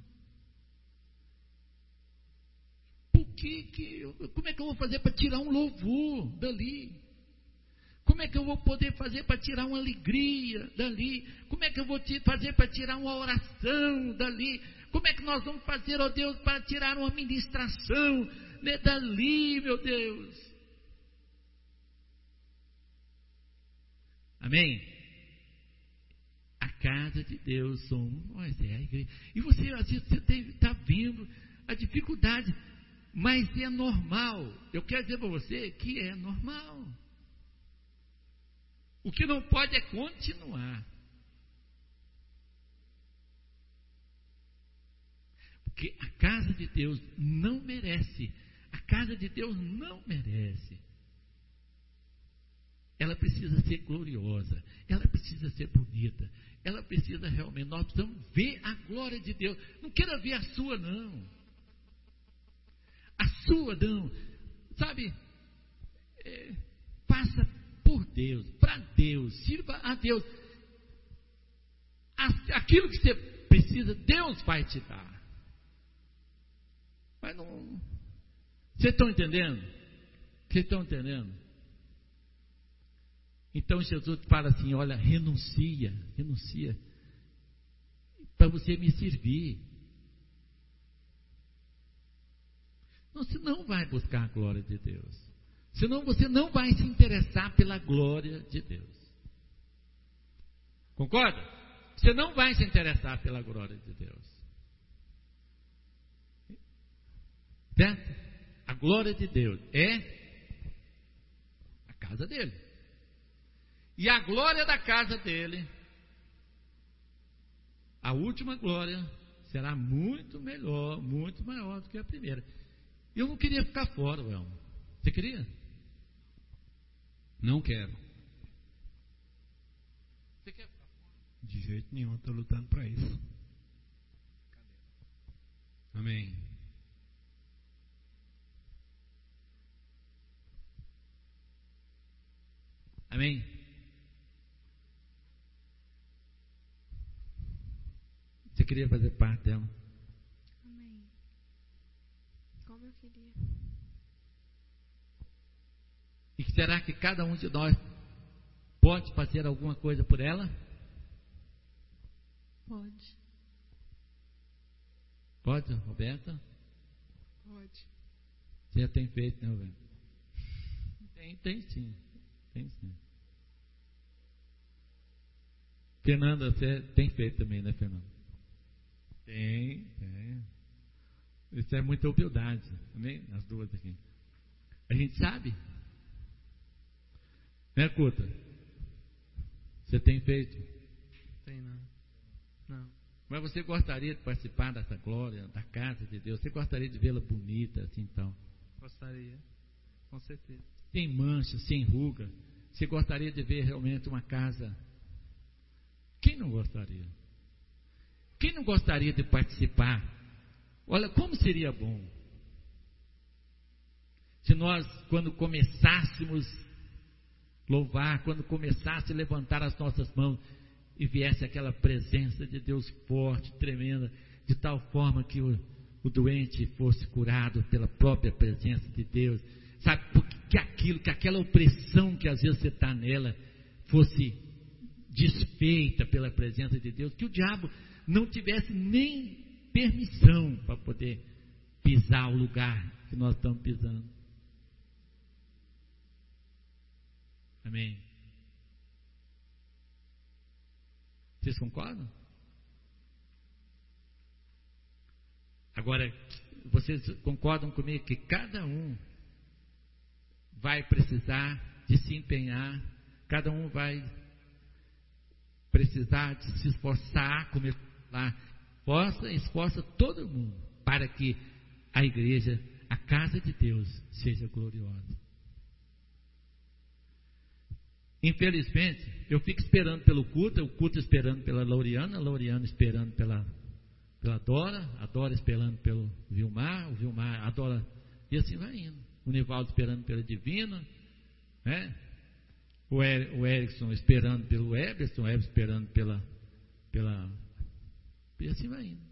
Por que que, como é que eu vou fazer para tirar um louvor dali? Como é que eu vou poder fazer para tirar uma alegria dali? Como é que eu vou fazer para tirar uma oração dali? Como é que nós vamos fazer, ó Deus, para tirar uma ministração, né, dali, meu Deus? Amém? A casa de Deus somos nós, é a igreja. E você, às vezes, você está vendo a dificuldade, mas é normal. Eu quero dizer para você que é normal. O que não pode é continuar. Porque a casa de Deus não merece. A casa de Deus não merece. Ela precisa ser gloriosa. Ela precisa ser bonita. Ela precisa realmente, nós precisamos ver a glória de Deus. Não queira ver a sua, não. A sua, não. Sabe, é, faça por Deus, para Deus, sirva a Deus. Aquilo que você precisa, Deus vai te dar. Mas não. Vocês estão entendendo? Vocês estão entendendo? Então Jesus fala assim: olha, renuncia, renuncia, para você me servir. Não, você não vai buscar a glória de Deus. Senão você não vai se interessar pela glória de Deus. Concorda? Você não vai se interessar pela glória de Deus. Certo? A glória de Deus é a casa dele. E a glória da casa dele, a última glória, será muito melhor, muito maior do que a primeira. Eu não queria ficar fora, Elmo. Você queria? Não quero. Você quer ficar fora? De jeito nenhum, estou lutando para isso. Amém. Amém? Você queria fazer parte dela? Amém. Como eu queria. E será que cada um de nós pode fazer alguma coisa por ela? Pode. Pode, Roberta? Pode. Você já tem feito, né, Roberta? Tem, tem sim. Tem sim. Fernanda, você tem feito também, né, Fernanda? Tem, tem. Isso é muita humildade, também, as duas aqui. A gente sabe. Né, Cuta? Você tem feito? Tem não. Não. Mas você gostaria de participar dessa glória, da casa de Deus? Você gostaria de vê-la bonita assim, então? Gostaria, com certeza. Sem mancha, sem ruga. Você gostaria de ver realmente uma casa? Quem não gostaria? Quem não gostaria de participar? Olha, como seria bom se nós, quando começássemos louvar, quando começasse a levantar as nossas mãos e viesse aquela presença de Deus forte, tremenda, de tal forma que o, o doente fosse curado pela própria presença de Deus, sabe, que aquilo, que aquela opressão que às vezes você está nela fosse desfeita pela presença de Deus, que o diabo não tivesse nem permissão para poder pisar o lugar que nós estamos pisando. Amém? Vocês concordam? Agora, vocês concordam comigo que cada um vai precisar de se empenhar, cada um vai precisar de se esforçar, como eu lá, esforça, esforça todo mundo para que a igreja, a casa de Deus, seja gloriosa. Infelizmente, eu fico esperando pelo culto, o culto esperando pela Lauriana, a Lauriana esperando pela, pela Dora, a Dora esperando pelo Vilmar, o Vilmar, a Dora, e assim vai indo. O Nivaldo esperando pela Divina, né? O, er, o Erickson esperando pelo Eberson, o Eberson esperando pela, pela, e assim vai indo.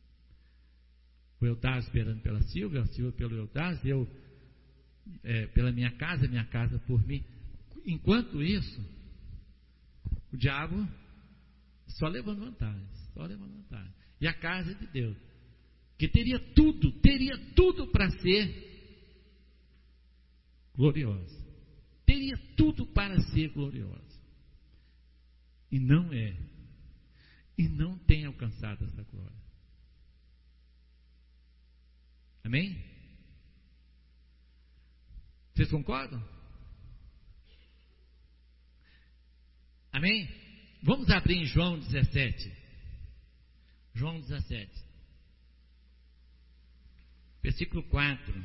O Eudásio esperando pela Silvia, a Silvia pelo Eudásio, eu é, pela minha casa, minha casa por mim. Enquanto isso, o diabo só levando vantagem, só levando vantagem. E a casa de Deus, que teria tudo, teria tudo para ser gloriosa. Teria tudo para ser gloriosa. E não é. E não tem alcançado essa glória. Amém? Vocês concordam? Amém? Vamos abrir em João dezessete. João dezessete. Versículo quatro.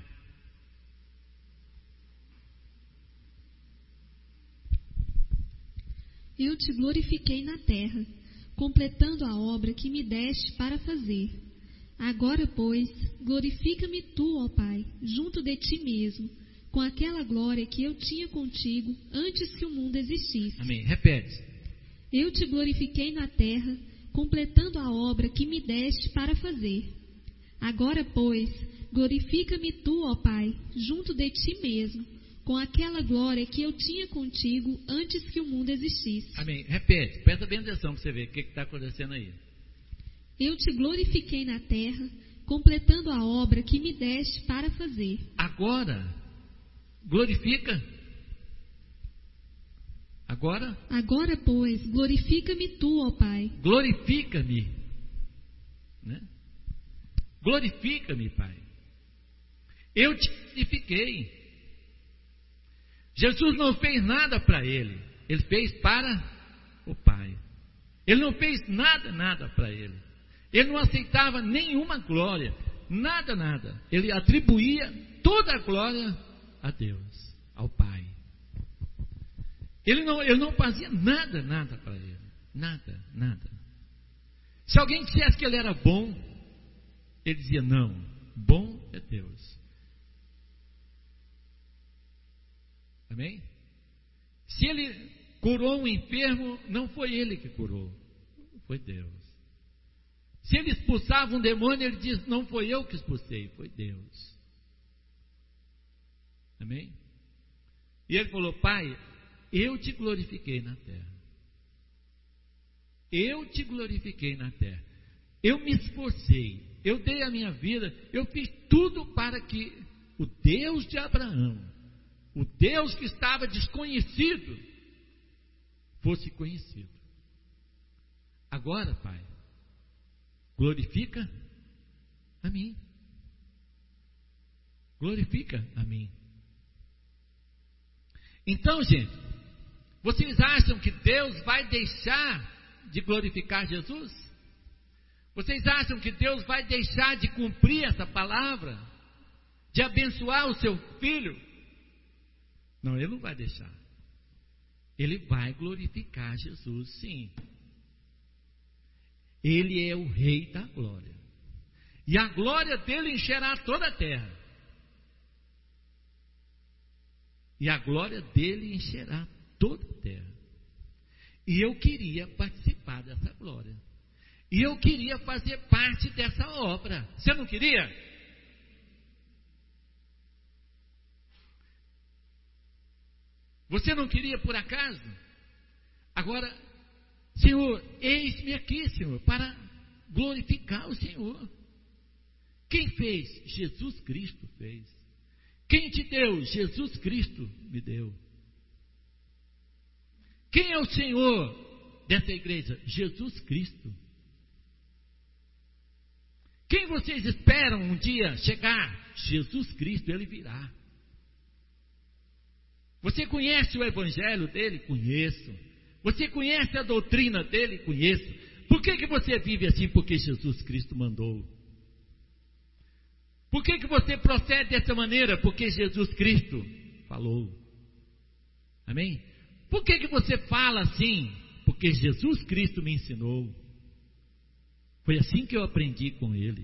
Eu te glorifiquei na terra, completando a obra que me deste para fazer. Agora, pois, glorifica-me tu, ó Pai, junto de ti mesmo, com aquela glória que eu tinha contigo antes que o mundo existisse. Amém. Repete. Eu te glorifiquei na terra, completando a obra que me deste para fazer. Agora, pois, glorifica-me tu, ó Pai, junto de ti mesmo, com aquela glória que eu tinha contigo antes que o mundo existisse. Amém. Repete. Presta bem atenção para você ver o que está acontecendo aí. Eu te glorifiquei na terra, completando a obra que me deste para fazer. Agora, glorifica. Agora? Agora, pois, glorifica-me tu, ó Pai. Glorifica-me. Né? Glorifica-me, Pai. Eu te glorifiquei. Jesus não fez nada para ele. Ele fez para o Pai. Ele não fez nada, nada para ele. Ele não aceitava nenhuma glória. Nada, nada. Ele atribuía toda a glória a Deus, ao Pai. Ele não, ele não fazia nada, nada para ele. Nada, nada. Se alguém dissesse que ele era bom, ele dizia, não, bom é Deus. Amém? Se ele curou um enfermo, não foi ele que curou, foi Deus. Se ele expulsava um demônio, ele diz, não foi eu que expulsei, foi Deus. Amém? E ele falou, Pai, eu te glorifiquei na terra. Eu te glorifiquei na terra. Eu me esforcei, eu dei a minha vida, eu fiz tudo para que o Deus de Abraão, o Deus que estava desconhecido, fosse conhecido. Agora, Pai, glorifica a mim. Glorifica a mim. Então, gente, vocês acham que Deus vai deixar de glorificar Jesus? Vocês acham que Deus vai deixar de cumprir essa palavra? De abençoar o seu filho? Não, Ele não vai deixar. Ele vai glorificar Jesus, sim. Ele é o Rei da glória. E a glória dele encherá toda a terra. E a glória dele encherá toda a terra. E eu queria participar dessa glória. E eu queria fazer parte dessa obra. Você não queria? Você não queria por acaso? Agora, Senhor, eis-me aqui, Senhor, para glorificar o Senhor. Quem fez? Jesus Cristo fez. Quem te deu? Jesus Cristo me deu. Quem é o Senhor dessa igreja? Jesus Cristo. Quem vocês esperam um dia chegar? Jesus Cristo, Ele virá. Você conhece o evangelho dele? Conheço. Você conhece a doutrina dele? Conheço. Por que que você vive assim? Porque Jesus Cristo mandou. Por que que você procede dessa maneira? Porque Jesus Cristo falou. Amém? Por que que você fala assim? Porque Jesus Cristo me ensinou. Foi assim que eu aprendi com Ele.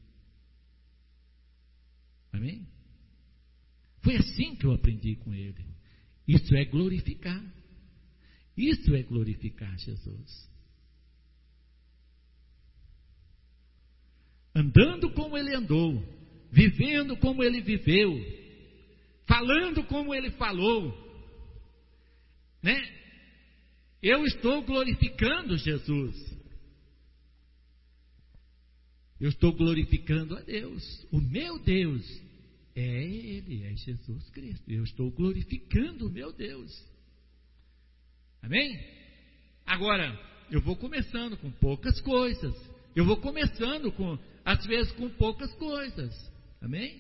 Amém? Foi assim que eu aprendi com Ele. Isso é glorificar. Isso é glorificar Jesus. Andando como Ele andou, vivendo como Ele viveu, falando como Ele falou, né? Eu estou glorificando Jesus. Eu estou glorificando a Deus. O meu Deus é Ele, é Jesus Cristo. Eu estou glorificando o meu Deus. Amém? Agora, eu vou começando com poucas coisas. Eu vou começando com, às vezes, com poucas coisas. Amém?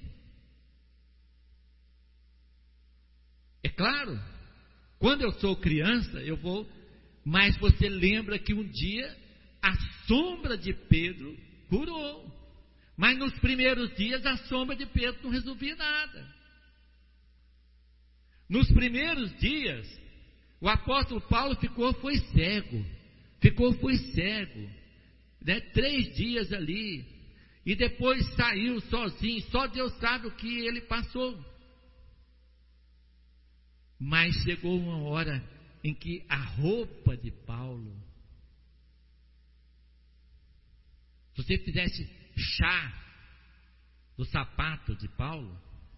É claro, quando eu sou criança, eu vou, mas você lembra que um dia a sombra de Pedro curou. Mas nos primeiros dias a sombra de Pedro não resolvia nada. Nos primeiros dias, o apóstolo Paulo ficou, foi cego. Ficou, foi cego. Né? Três dias ali. E depois saiu sozinho. Só Deus sabe o que ele passou. Mas chegou uma hora em que a roupa de Paulo, se você fizesse chá do sapato de Paulo,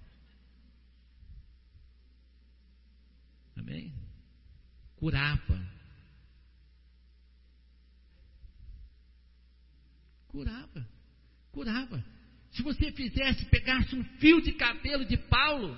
amém? Curava. Curava. Curava. Se você fizesse, pegasse um fio de cabelo de Paulo,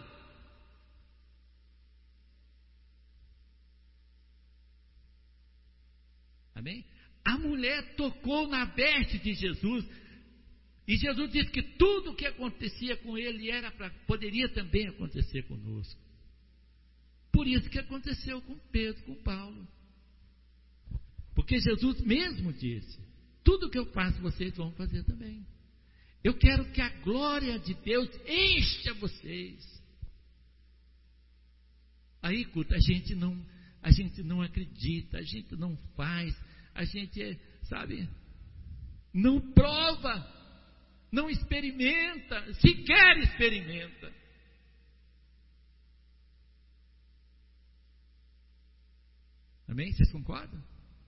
amém? A mulher tocou na veste de Jesus. E Jesus disse que tudo o que acontecia com ele era pra, poderia também acontecer conosco. Por isso que aconteceu com Pedro, com Paulo. Porque Jesus mesmo disse: tudo que eu faço, vocês vão fazer também. Eu quero que a glória de Deus encha vocês. Aí, curta, a gente não, a gente não acredita, a gente não faz, a gente, é, sabe, não prova, não experimenta, sequer experimenta. Amém? Vocês concordam?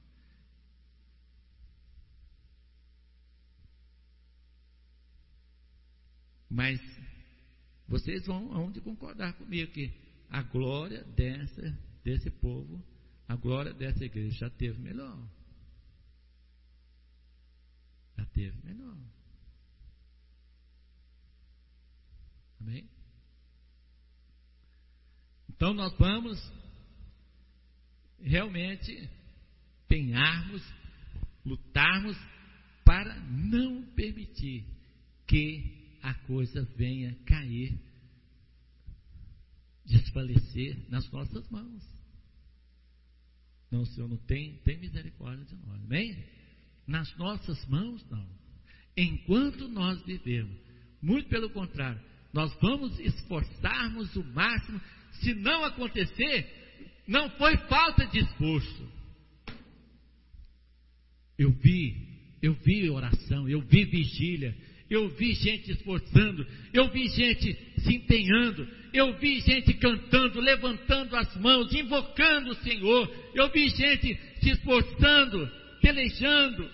Mas vocês vão aonde concordar comigo que a glória dessa, desse povo, a glória dessa igreja já teve melhor. Já teve melhor. Amém? Então nós vamos realmente empenharmos, lutarmos para não permitir que a coisa venha cair, desfalecer nas nossas mãos. Não, Senhor, não tem, tem misericórdia de nós. Amém? nas nossas mãos, não. Enquanto nós vivemos, muito pelo contrário, nós vamos esforçarmos o máximo. Se não acontecer, não foi falta de esforço. Eu vi, eu vi oração, eu vi vigília, eu vi gente esforçando, eu vi gente se empenhando, eu vi gente cantando, levantando as mãos, invocando o Senhor, eu vi gente se esforçando, pelejando.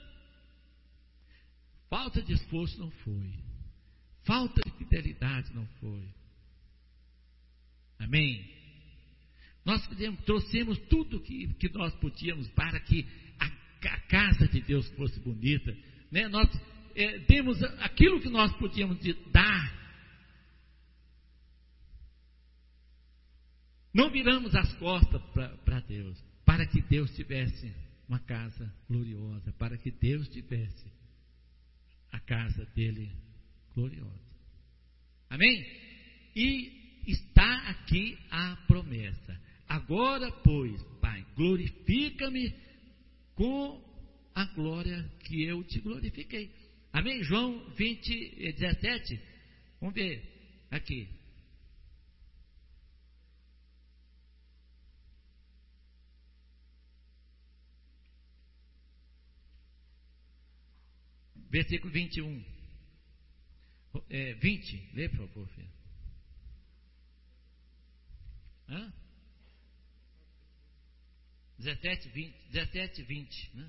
Falta de esforço não foi, falta de fidelidade não foi. Amém? Nós fizemos, trouxemos tudo que, que nós podíamos para que a, a casa de Deus fosse bonita, né? Nós é, demos aquilo que nós podíamos dar. Não viramos as costas para Deus, para que Deus tivesse uma casa gloriosa, para que Deus tivesse a casa dele gloriosa. Amém? E está aqui a promessa. Agora, pois, Pai, glorifica-me com a glória que eu te glorifiquei. Amém? João vinte, dezessete. Vamos ver aqui. Versículo vinte e um. É, vinte, lê por favor, filho. Hã? dezessete, vinte, dezessete, vinte, né?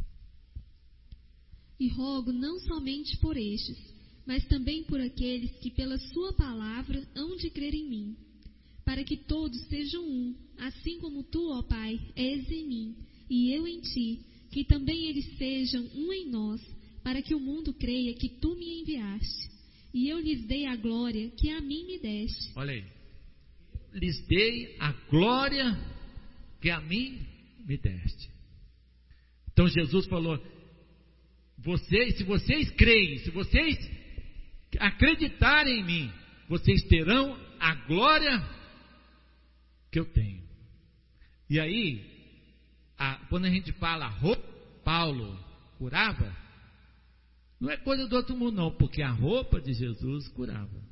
E rogo não somente por estes, mas também por aqueles que pela sua palavra hão de crer em mim, para que todos sejam um, assim como tu, ó Pai, és em mim, e eu em ti, que também eles sejam um em nós, para que o mundo creia que tu me enviaste, e eu lhes dei a glória que a mim me deste. Olha aí. Lhes dei a glória que a mim me deste. Então Jesus falou: vocês, se vocês creem, se vocês acreditarem em mim, vocês terão a glória que eu tenho. E aí, a, quando a gente fala roupa, Paulo curava, não é coisa do outro mundo não, porque a roupa de Jesus curava.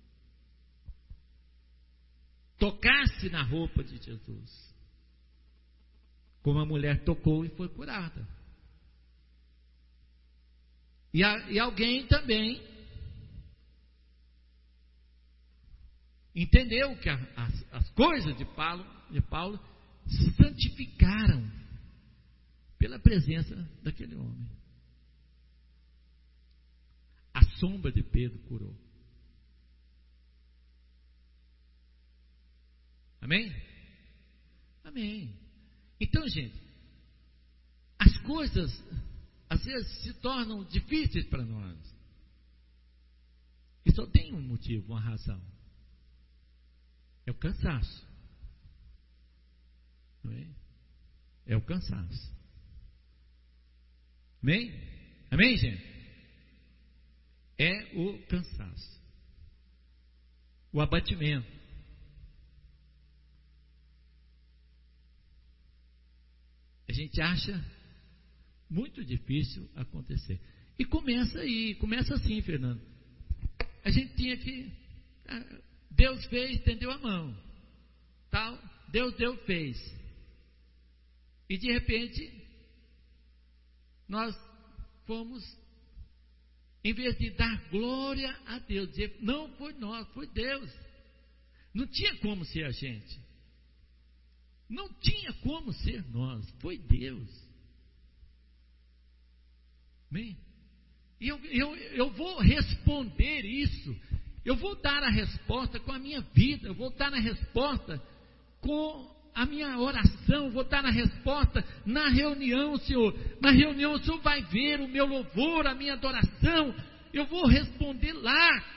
Tocasse na roupa de Jesus, como a mulher tocou e foi curada. E, a, e alguém também entendeu que a, as, as coisas de Paulo, de Paulo se santificaram pela presença daquele homem. A sombra de Pedro curou. Amém? Amém. Então, gente, as coisas às vezes se tornam difíceis para nós. E só tem um motivo, uma razão. É o cansaço. Amém? É o cansaço. Amém? Amém, gente? É o cansaço. O abatimento. A gente acha muito difícil acontecer. E começa aí, começa assim, Fernando. A gente tinha que... Deus fez, estendeu a mão. Tal, Deus deu, fez. E de repente, nós fomos, em vez de dar glória a Deus, dizer, não foi nós, foi Deus. Não tinha como ser a gente. Não tinha como ser nós, foi Deus. Amém? E eu, eu, eu vou responder isso, eu vou dar a resposta com a minha vida, eu vou dar a resposta com a minha oração, eu vou dar a resposta na reunião, Senhor. Na reunião o Senhor vai ver o meu louvor, a minha adoração, eu vou responder lá.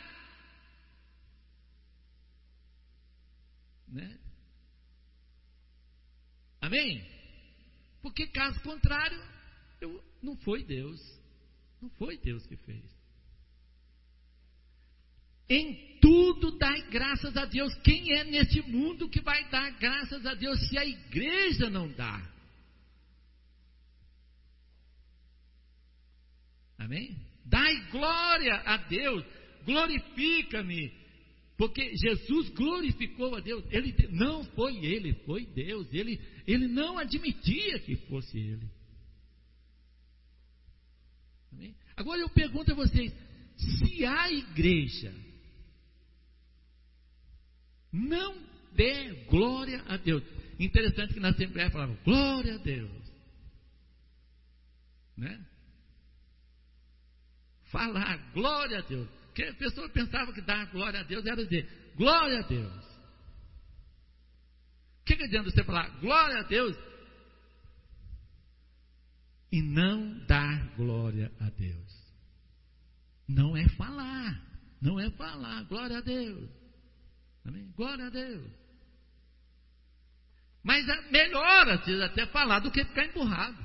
Né? Amém? Porque caso contrário, eu, não foi Deus. Não foi Deus que fez. Em tudo dai graças a Deus. Quem é nesse mundo que vai dar graças a Deus se a igreja não dá? Amém? Dai glória a Deus, glorifica-me, porque Jesus glorificou a Deus. Ele não foi ele, foi Deus. Ele, ele não admitia que fosse ele. Amém? Agora eu pergunto a vocês, se a igreja não der glória a Deus, interessante que na Assembleia falava glória a Deus, né? Falar glória a Deus, porque a pessoa pensava que dar glória a Deus era dizer glória a Deus. O que, que adianta você falar glória a Deus e não dar glória a Deus? Não é falar, não é falar glória a Deus. Amém? Glória a Deus. Mas é melhor às vezes até falar do que ficar emburrado.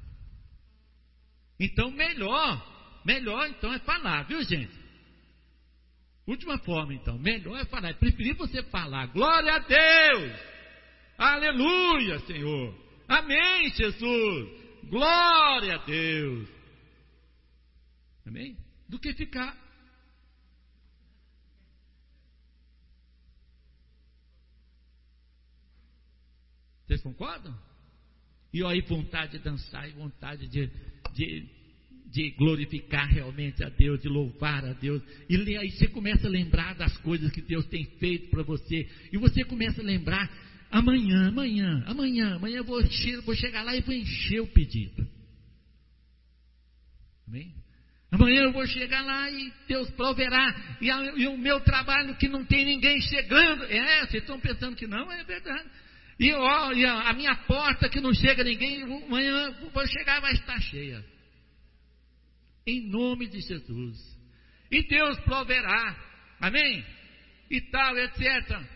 Então melhor Melhor então é falar, viu gente? Última forma então, melhor é falar. É preferir você falar, glória a Deus, aleluia Senhor, amém Jesus, glória a Deus, amém? Do que ficar. Vocês concordam? E aí vontade de dançar, e vontade de... de de glorificar realmente a Deus, de louvar a Deus, e aí você começa a lembrar das coisas que Deus tem feito para você, e você começa a lembrar, amanhã, amanhã, amanhã, amanhã eu vou, encher, vou chegar lá e vou encher o pedido, amém? Amanhã eu vou chegar lá e Deus proverá, e, a, e o meu trabalho que não tem ninguém chegando, é, vocês estão pensando que não, é verdade, e, ó, e a, a minha porta que não chega ninguém, amanhã eu vou chegar e vai estar cheia, em nome de Jesus, e Deus proverá, amém? E tal, etcétera.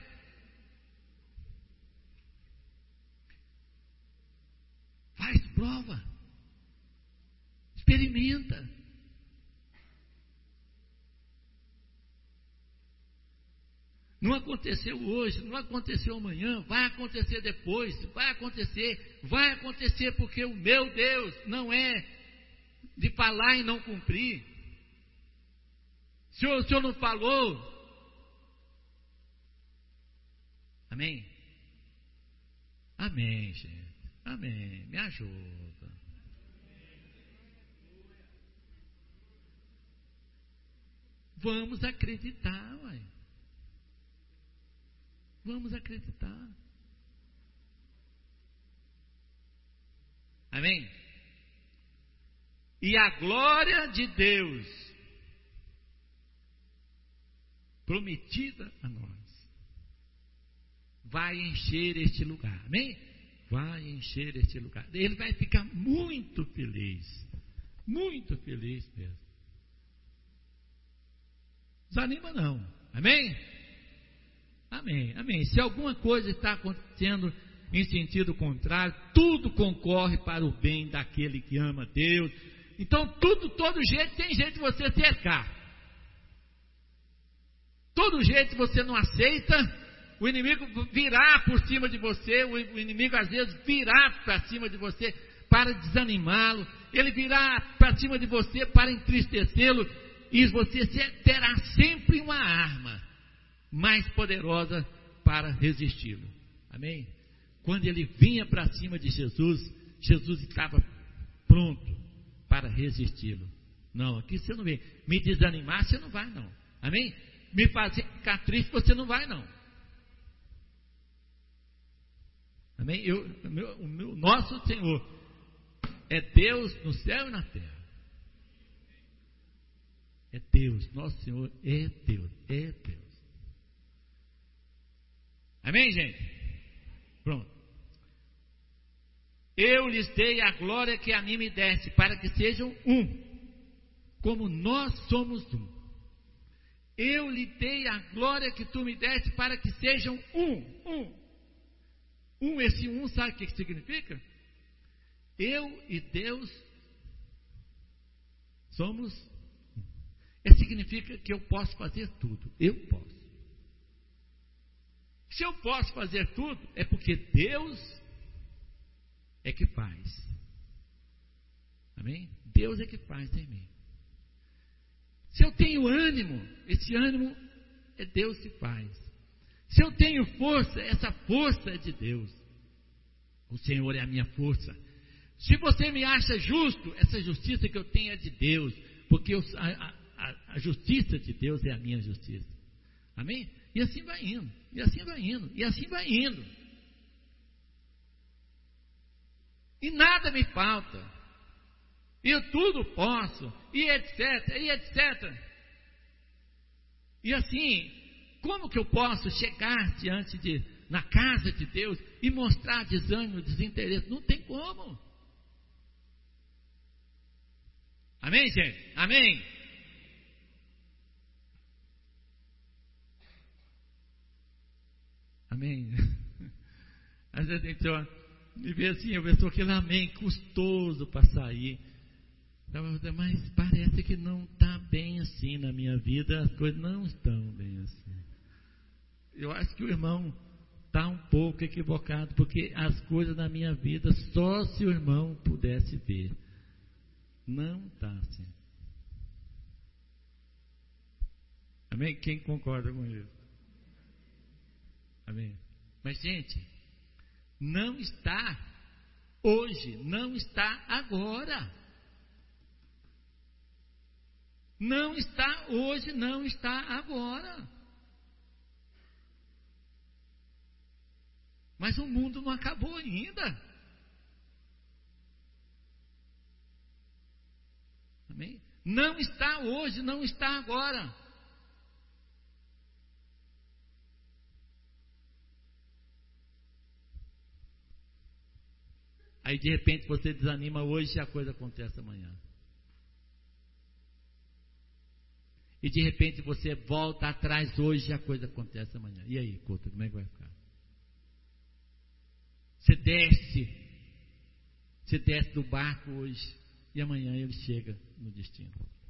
Faz prova, experimenta. Não aconteceu hoje, não aconteceu amanhã, vai acontecer depois, vai acontecer, vai acontecer, porque o meu Deus não é de falar e não cumprir. Se o Senhor não falou, amém? Amém, gente, amém, me ajuda. Vamos acreditar, ué. Vamos acreditar. Amém? E a glória de Deus prometida a nós vai encher este lugar, amém? Vai encher este lugar. Ele vai ficar muito feliz, muito feliz mesmo. Desanima não, amém? Amém, amém. Se alguma coisa está acontecendo em sentido contrário, tudo concorre para o bem daquele que ama Deus. Então, tudo, todo jeito, tem jeito de você cercar. Todo jeito você não aceita, o inimigo virá por cima de você, o inimigo às vezes virá para cima de você para desanimá-lo, ele virá para cima de você para entristecê-lo, e você terá sempre uma arma mais poderosa para resisti-lo. Amém? Quando ele vinha para cima de Jesus, Jesus estava pronto para resisti-lo. Não, aqui você não vem. Me desanimar, você não vai não. Amém? Me fazer ficar triste, você não vai não. Amém? Eu, o, meu, o meu, nosso Senhor é Deus no céu e na terra. É Deus, nosso Senhor é Deus, é Deus. Amém, gente? Pronto. Eu lhes dei a glória que a mim me deste, para que sejam um, como nós somos um. Eu lhe dei a glória que tu me deste, para que sejam um, um. Um, esse um, sabe o que significa? Eu e Deus somos um. Isso significa que eu posso fazer tudo. Eu posso. Se eu posso fazer tudo, é porque Deus é que faz. Amém? Deus é que faz em mim. Se eu tenho ânimo, esse ânimo é Deus que faz. Se eu tenho força, essa força é de Deus. O Senhor é a minha força. Se você me acha justo, essa justiça que eu tenho é de Deus, porque eu, a, a, a justiça de Deus é a minha justiça. Amém? E assim vai indo, e assim vai indo, e assim vai indo. E nada me falta. Eu tudo posso, e etc, e etcétera. E assim, como que eu posso chegar diante de, na casa de Deus e mostrar desânimo, desinteresse? Não tem como. Amém, gente? Amém? Amém? Às vezes a gente ó, me vê assim, a pessoa que lá, amém, custoso para sair. Mas parece que não está bem assim na minha vida, as coisas não estão bem assim. Eu acho que o irmão está um pouco equivocado, porque as coisas na minha vida, só se o irmão pudesse ver. Não está assim. Amém? Quem concorda com isso? Amém? Mas, gente, não está hoje, não está agora. Não está hoje, não está agora. Mas o mundo não acabou ainda. Amém? Não está hoje, não está agora. Aí de repente você desanima hoje e a coisa acontece amanhã. E de repente você volta atrás hoje e a coisa acontece amanhã. E aí, Couto, como é que vai ficar? Você desce, você desce do barco hoje e amanhã ele chega no destino.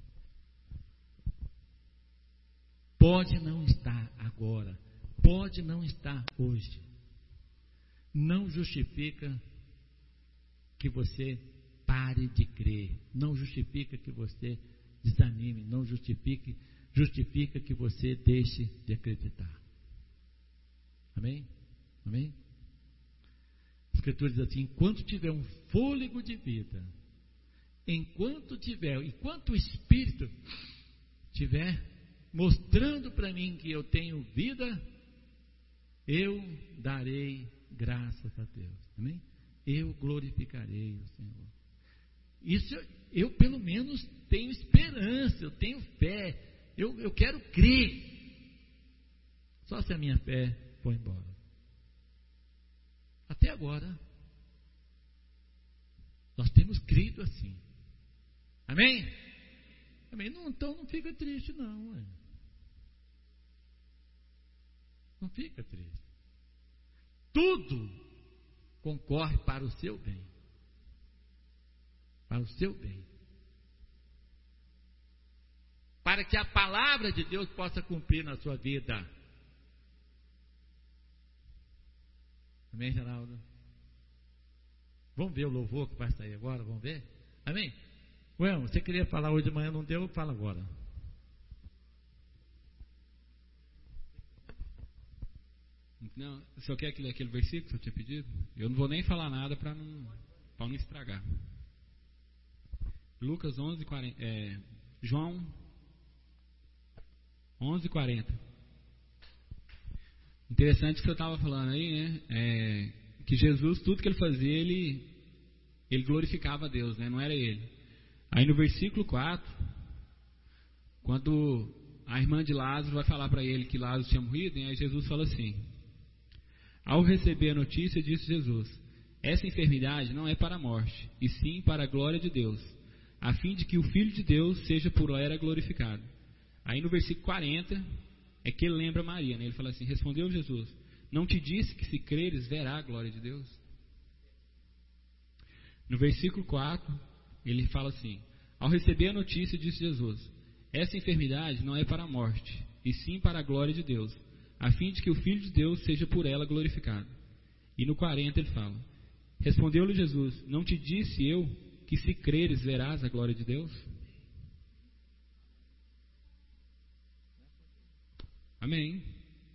Pode não estar agora, pode não estar hoje. Não justifica que você pare de crer, não justifica que você desanime, não justifique, justifica que você deixe de acreditar. Amém? Amém? A Escritura diz assim: enquanto tiver um fôlego de vida, enquanto tiver, enquanto o Espírito estiver mostrando para mim que eu tenho vida, eu darei graças a Deus. Amém? Eu glorificarei o Senhor. Isso eu, eu pelo menos tenho esperança, eu tenho fé, eu, eu quero crer. Só se a minha fé for embora. Até agora, nós temos crido assim. Amém? Amém? Não, então não fica triste não. Ué. Não fica triste. Tudo concorre para o seu bem. Para o seu bem. Para que a palavra de Deus possa cumprir na sua vida. Amém, Geraldo? Vamos ver o louvor que vai sair agora? Vamos ver? Amém? Ué, você queria falar hoje de manhã, não deu? Fala agora. Não, o senhor quer que lê aquele versículo que eu tinha pedido? Eu não vou nem falar nada para não, para não estragar. Lucas onze, quarenta, é, João onze, quarenta. Interessante o que o senhor estava falando aí, né? É, que Jesus, tudo que ele fazia, ele, ele glorificava a Deus, né? Não era ele. Aí no versículo quatro, quando a irmã de Lázaro vai falar para ele que Lázaro tinha morrido, né? Aí Jesus fala assim: ao receber a notícia, disse Jesus: essa enfermidade não é para a morte, e sim para a glória de Deus, a fim de que o Filho de Deus seja por ela glorificado. Aí no versículo quarenta, é que ele lembra Maria, né? Ele fala assim: respondeu Jesus: não te disse que se creres verá a glória de Deus? No versículo quatro, ele fala assim: ao receber a notícia, disse Jesus: essa enfermidade não é para a morte, e sim para a glória de Deus, a fim de que o Filho de Deus seja por ela glorificado. E no quarenta ele fala: respondeu-lhe Jesus: não te disse eu que se creres verás a glória de Deus? Amém.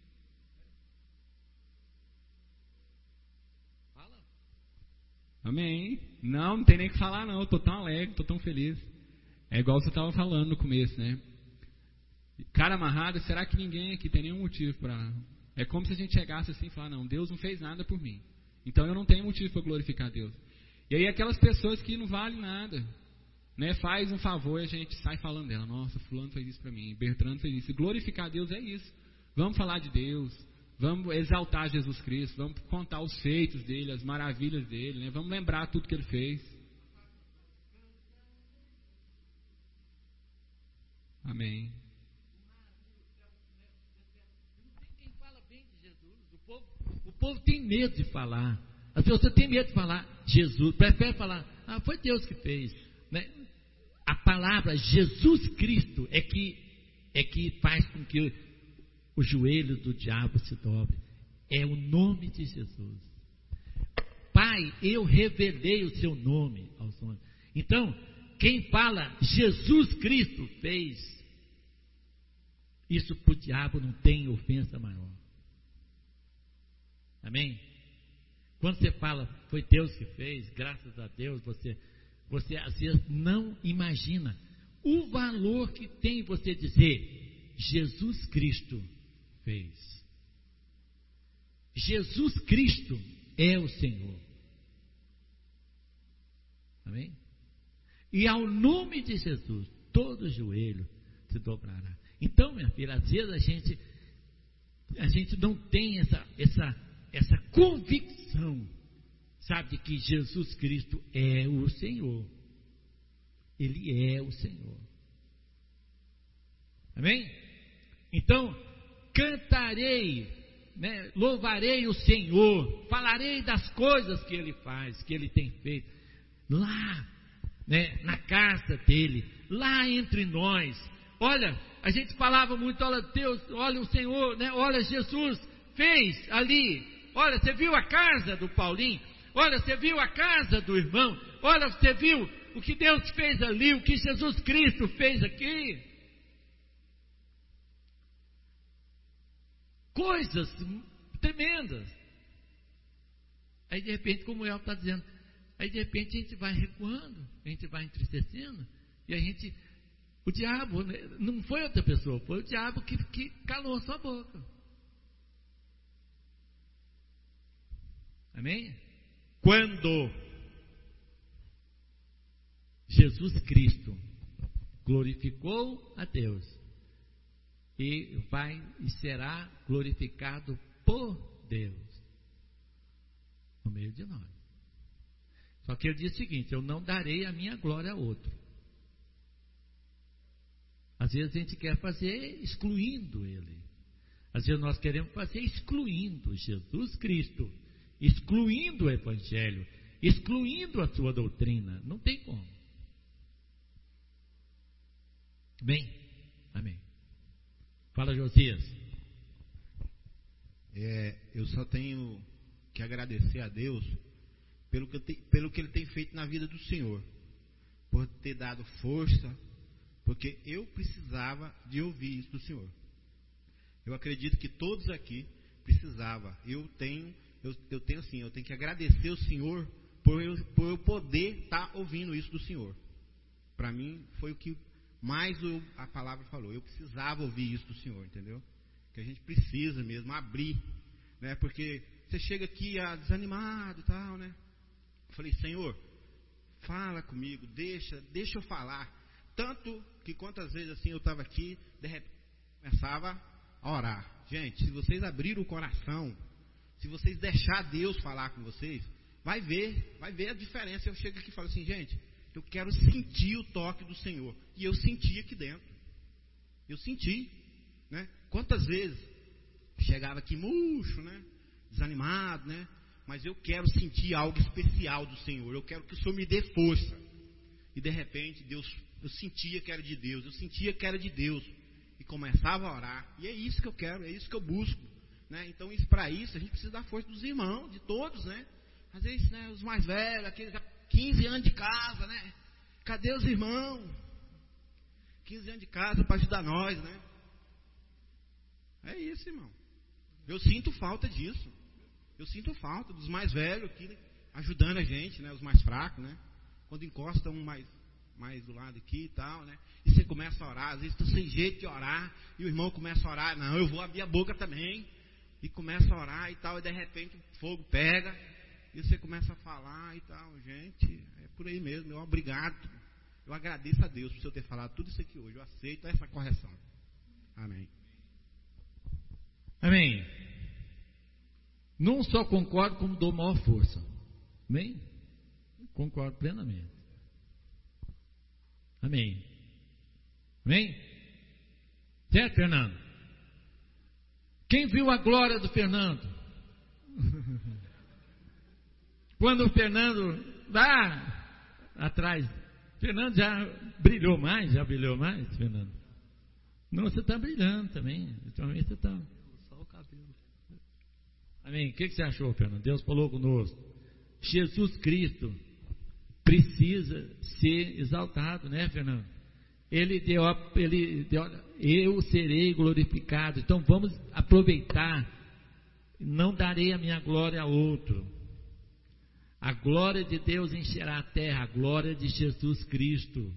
Fala. Amém. Não, não tem nem o que falar não, eu estou tão alegre, estou tão feliz. É igual você estava falando no começo, né? Cara amarrado, será que ninguém aqui tem nenhum motivo para... É como se a gente chegasse assim e falar, não, Deus não fez nada por mim. Então eu não tenho motivo para glorificar Deus. E aí aquelas pessoas que não valem nada, né, faz um favor e a gente sai falando dela. Nossa, fulano fez isso para mim, Bertrando fez isso. E glorificar Deus é isso. Vamos falar de Deus, vamos exaltar Jesus Cristo, vamos contar os feitos dele, as maravilhas dele, né? Vamos lembrar tudo que ele fez. Amém. Quem fala bem de Jesus, o povo, o povo tem medo de falar. As pessoas têm medo de falar Jesus, prefere falar, ah, foi Deus que fez, né? A palavra Jesus Cristo é que, é que faz com que o joelho do diabo se dobre. É o nome de Jesus. Pai, eu revelei o seu nome aos homens. Então, quem fala Jesus Cristo fez, isso para o diabo não tem ofensa maior. Amém? Quando você fala, foi Deus que fez, graças a Deus, você, você às vezes não imagina o valor que tem você dizer, Jesus Cristo fez. Jesus Cristo é o Senhor. Amém? E ao nome de Jesus, todo joelho se dobrará. Então, minha filha, às vezes a gente, a gente não tem essa, essa, essa convicção, sabe, de que Jesus Cristo é o Senhor. Ele é o Senhor. Amém? Então, cantarei, né, louvarei o Senhor, falarei das coisas que Ele faz, que Ele tem feito, lá, né, na casa dEle, lá entre nós. Olha, a gente falava muito, olha Deus, olha o Senhor, né, olha Jesus fez ali, olha, você viu a casa do Paulinho, olha, você viu a casa do irmão, olha, você viu o que Deus fez ali, o que Jesus Cristo fez aqui. Coisas tremendas. Aí de repente, como o El está dizendo, aí de repente a gente vai recuando, a gente vai entristecendo, e a gente, o diabo, não foi outra pessoa, foi o diabo que, que calou a sua boca. Amém? Quando Jesus Cristo glorificou a Deus, e vai e será glorificado por Deus no meio de nós. Só que ele diz o seguinte: eu não darei a minha glória a outro. Às vezes a gente quer fazer excluindo ele. Às vezes nós queremos fazer excluindo Jesus Cristo, excluindo o Evangelho, excluindo a sua doutrina. Não tem como. Bem, amém. Fala, Josias. É, eu só tenho que agradecer a Deus pelo que, te, pelo que Ele tem feito na vida do Senhor, por ter dado força, porque eu precisava de ouvir isso do Senhor. Eu acredito que todos aqui precisavam. Eu tenho, eu, eu tenho assim, eu tenho que agradecer o Senhor por eu, por eu poder estar ouvindo isso do Senhor. Para mim foi o que mais eu, a palavra falou. Eu precisava ouvir isso do Senhor, entendeu? Que a gente precisa mesmo abrir, né? Porque você chega aqui ah, desanimado e tal, né? Eu falei, Senhor, fala comigo, deixa, deixa eu falar. Tanto que quantas vezes assim eu estava aqui, de repente começava a orar. Gente, se vocês abrirem o coração, se vocês deixar Deus falar com vocês, vai ver, vai ver a diferença. Eu chego aqui e falo assim, gente, eu quero sentir o toque do Senhor. E eu senti aqui dentro. Eu senti, né? Quantas vezes chegava aqui murcho, né? Desanimado, né? Mas eu quero sentir algo especial do Senhor. Eu quero que o Senhor me dê força. E de repente, Deus, eu sentia que era de Deus. Eu sentia que era de Deus. E começava a orar. E é isso que eu quero, é isso que eu busco, né? Então, isso, para isso, a gente precisa da força dos irmãos, de todos, né? Às vezes, né, os mais velhos, aqueles já quinze anos de casa, né? Cadê os irmãos? quinze anos de casa para ajudar nós, né? É isso, irmão. Eu sinto falta disso. Eu sinto falta dos mais velhos aqui, né, ajudando a gente, né? Os mais fracos, né? Quando encosta um mais, mais do lado aqui e tal, né? E você começa a orar, às vezes estou sem jeito de orar, e o irmão começa a orar, não, eu vou abrir a boca também, e começa a orar e tal, e de repente o fogo pega, e você começa a falar e tal. Gente, é por aí mesmo. Eu obrigado, eu agradeço a Deus por eu ter falado tudo isso aqui hoje. Eu aceito essa correção. Amém. Amém. Não só concordo, como dou maior força. Amém? Concordo plenamente. Amém. Amém? Certo, Fernando? Quem viu a glória do Fernando? Quando o Fernando lá atrás, Fernando já brilhou mais, já brilhou mais, Fernando? Não, você está brilhando também. Ultimamente você está. Só o cabelo. Amém. O que, que você achou, Fernando? Deus falou conosco. Jesus Cristo precisa ser exaltado, né, Fernando? Ele deu, ele deu, eu serei glorificado. Então vamos aproveitar. Não darei a minha glória a outro. A glória de Deus encherá a terra, a glória de Jesus Cristo.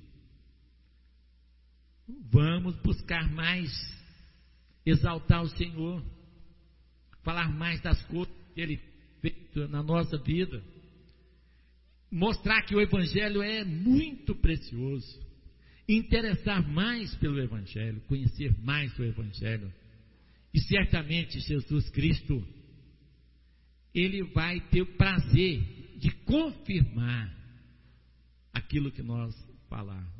Vamos buscar mais, exaltar o Senhor, falar mais das coisas que Ele fez na nossa vida, mostrar que o Evangelho é muito precioso, interessar mais pelo Evangelho, conhecer mais o Evangelho, e certamente Jesus Cristo, Ele vai ter o prazer de confirmar aquilo que nós falarmos.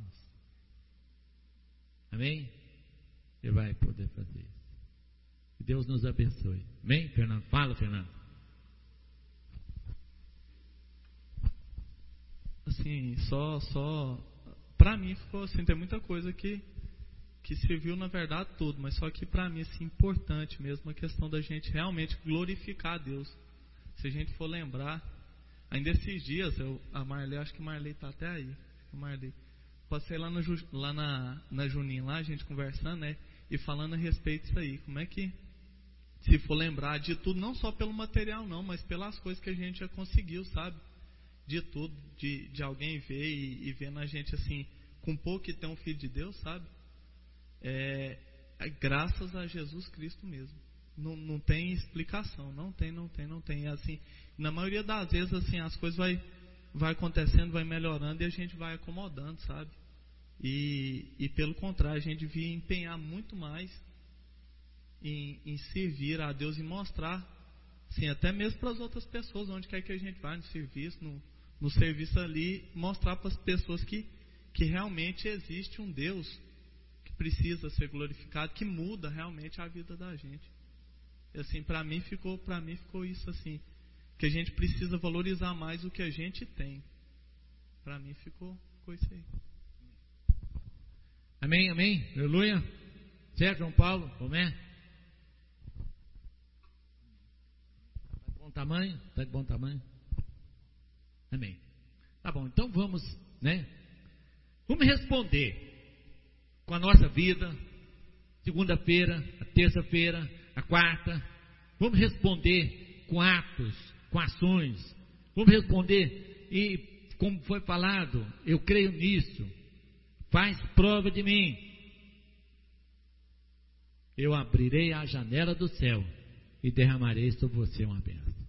Amém? Ele vai poder fazer isso. Que Deus nos abençoe. Amém, Fernando? Fala, Fernando. Assim, só, só, pra mim ficou assim, tem muita coisa que, que serviu na verdade tudo, mas só que pra mim, assim, importante mesmo a questão da gente realmente glorificar a Deus. Se a gente for lembrar, ainda esses dias, eu, a Marley, acho que a Marley está até aí, a Marley, passei lá, no, lá na, na Juninho, lá a gente conversando, né, e falando a respeito disso aí, como é que, se for lembrar de tudo, não só pelo material não, mas pelas coisas que a gente já conseguiu, sabe, de tudo, de, de alguém ver e, e ver na gente assim, com pouco que tem um filho de Deus, sabe, é, é graças a Jesus Cristo mesmo. Não, não tem explicação, não tem, não tem, não tem. Assim, na maioria das vezes, assim, as coisas vai, vai acontecendo, vai melhorando e a gente vai acomodando, sabe? E, e pelo contrário, a gente devia empenhar muito mais em, em servir a Deus e mostrar, assim, até mesmo para as outras pessoas, onde quer que a gente vá no serviço, no, no serviço ali, mostrar para as pessoas que, que realmente existe um Deus que precisa ser glorificado, que muda realmente a vida da gente. E assim, para mim ficou, para mim ficou isso assim, que a gente precisa valorizar mais o que a gente tem. Para mim ficou, ficou isso aí. Amém, amém, aleluia. Certo, João Paulo, como é? Está de bom tamanho? Está de bom tamanho? Amém. Tá bom, então vamos, né? Vamos responder com a nossa vida, segunda-feira, a terça-feira, a quarta, vamos responder com atos, com ações, vamos responder e, como foi falado, eu creio nisso, faz prova de mim, eu abrirei a janela do céu e derramarei sobre você uma bênção.